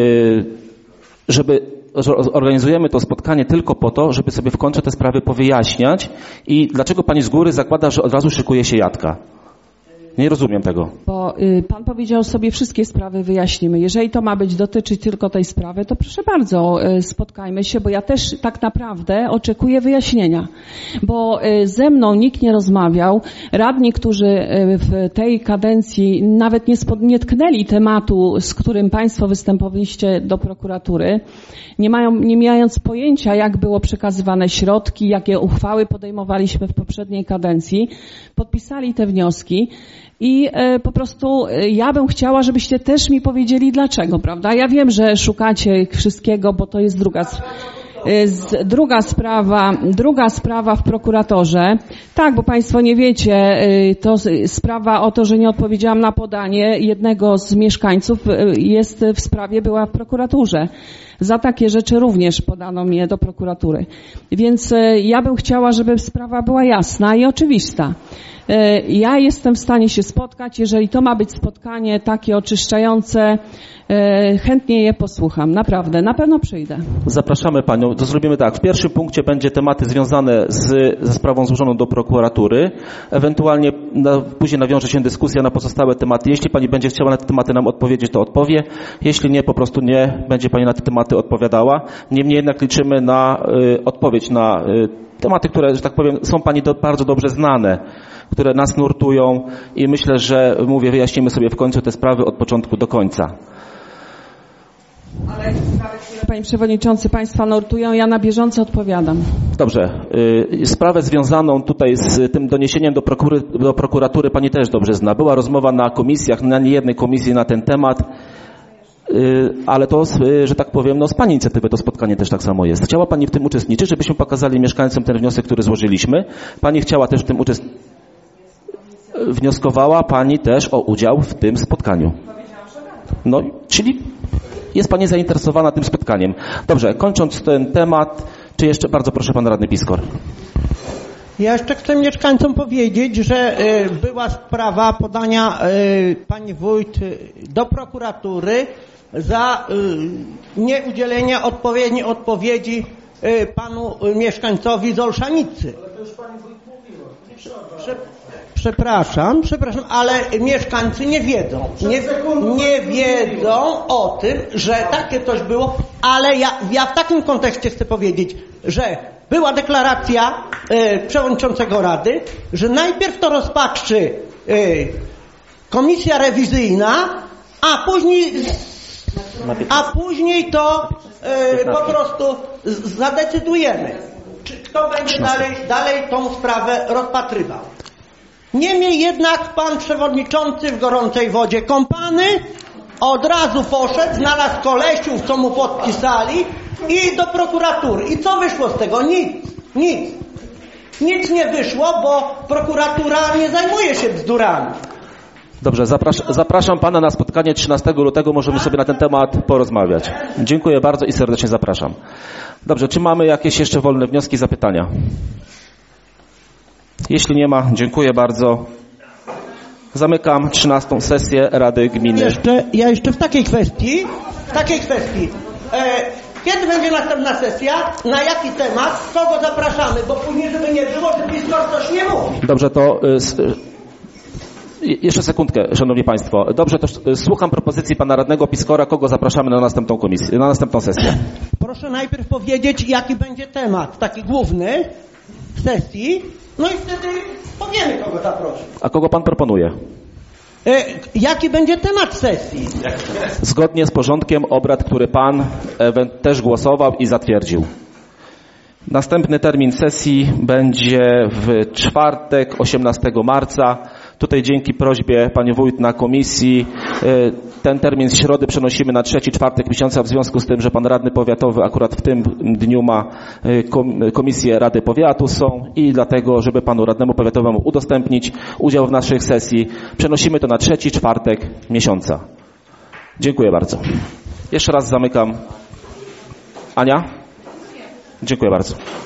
organizujemy to spotkanie tylko po to, żeby sobie w końcu te sprawy powyjaśniać i dlaczego pani z góry zakłada, że od razu szykuje się jadka? Nie rozumiem tego. Bo pan powiedział sobie wszystkie sprawy wyjaśnimy. Jeżeli to ma dotyczyć tylko tej sprawy, to proszę bardzo, spotkajmy się, bo ja też tak naprawdę oczekuję wyjaśnienia. Bo ze mną nikt nie rozmawiał. Radni, którzy w tej kadencji nawet nie tknęli tematu, z którym państwo występowaliście do prokuratury, nie mając pojęcia, jak było przekazywane środki, jakie uchwały podejmowaliśmy w poprzedniej kadencji, podpisali te wnioski. I po prostu ja bym chciała, żebyście też mi powiedzieli dlaczego, prawda? Ja wiem, że szukacie wszystkiego, bo to jest druga sprawa w prokuratorze. Tak, bo państwo nie wiecie, to sprawa o to, że nie odpowiedziałam na podanie jednego z mieszkańców była w prokuraturze. Za takie rzeczy również podano mnie do prokuratury. Więc ja bym chciała, żeby sprawa była jasna i oczywista. Ja jestem w stanie się spotkać, jeżeli to ma być spotkanie takie oczyszczające, chętnie je posłucham, naprawdę, na pewno przyjdę. Zapraszamy Panią, to zrobimy tak, w pierwszym punkcie będzie tematy związane ze sprawą złożoną do prokuratury, ewentualnie później nawiąże się dyskusja na pozostałe tematy. Jeśli Pani będzie chciała na te tematy nam odpowiedzieć, to odpowie, jeśli nie, po prostu nie będzie Pani na te tematy odpowiadała. Niemniej jednak liczymy na odpowiedź na tematy, które, że tak powiem, są Pani bardzo dobrze znane, które nas nurtują i myślę, że wyjaśnimy sobie w końcu te sprawy od początku do końca. Ale Panie Przewodniczący, Państwa nurtują, ja na bieżąco odpowiadam. Dobrze. Sprawę związaną tutaj z tym doniesieniem do prokuratury Pani też dobrze zna. Była rozmowa na komisjach, na niejednej komisji na ten temat, ale to, że tak powiem, z Pani inicjatywy to spotkanie też tak samo jest. Chciała Pani w tym uczestniczyć, żebyśmy pokazali mieszkańcom ten wniosek, który złożyliśmy. Pani chciała też w tym wnioskowała Pani też o udział w tym spotkaniu. No, czyli jest Pani zainteresowana tym spotkaniem. Dobrze, kończąc ten temat, czy jeszcze, bardzo proszę Pan Radny Piskor. Ja jeszcze chcę mieszkańcom powiedzieć, że była sprawa podania pani wójt do prokuratury za nieudzielenie odpowiedniej odpowiedzi panu mieszkańcowi z Olszanicy. Przepraszam, ale mieszkańcy nie wiedzą. Nie wiedzą o tym, że takie coś było, ale ja w takim kontekście chcę powiedzieć, że była deklaracja przewodniczącego Rady, że najpierw to rozpatrzy komisja rewizyjna, a później to po prostu zadecydujemy, czy kto będzie dalej tą sprawę rozpatrywał. Niemniej jednak pan przewodniczący w gorącej wodzie kąpany od razu poszedł, znalazł kolesiów, co mu podpisali i do prokuratury. I co wyszło z tego? Nic nie wyszło, bo prokuratura nie zajmuje się bzdurami. Dobrze, zapraszam Pana na spotkanie 13 lutego, możemy sobie na ten temat porozmawiać. Dziękuję bardzo i serdecznie zapraszam. Dobrze, czy mamy jakieś jeszcze wolne wnioski, zapytania? Jeśli nie ma, dziękuję bardzo. Zamykam 13. sesję Rady Gminy. Ja jeszcze w takiej kwestii, kiedy będzie następna sesja, na jaki temat, kogo zapraszamy, bo później, żeby nie było, że Piskor coś nie mówi. Dobrze, to jeszcze sekundkę, szanowni państwo. Dobrze, to słucham propozycji pana radnego Piskora, kogo zapraszamy na następną komisję, na następną sesję. Proszę najpierw powiedzieć, jaki będzie temat, taki główny sesji, no i wtedy powiemy, kogo zaprosić. A kogo pan proponuje? Jaki będzie temat sesji? Zgodnie z porządkiem obrad, który pan też głosował i zatwierdził. Następny termin sesji będzie w czwartek, 18 marca. Tutaj dzięki prośbie pani wójt na komisji ten termin z środy przenosimy na trzeci czwartek miesiąca w związku z tym, że pan radny powiatowy akurat w tym dniu ma komisję Rady Powiatu są i dlatego, żeby panu radnemu powiatowemu udostępnić udział w naszych sesji, przenosimy to na trzeci czwartek miesiąca. Dziękuję bardzo. Jeszcze raz zamykam. Ania? Dziękuję bardzo.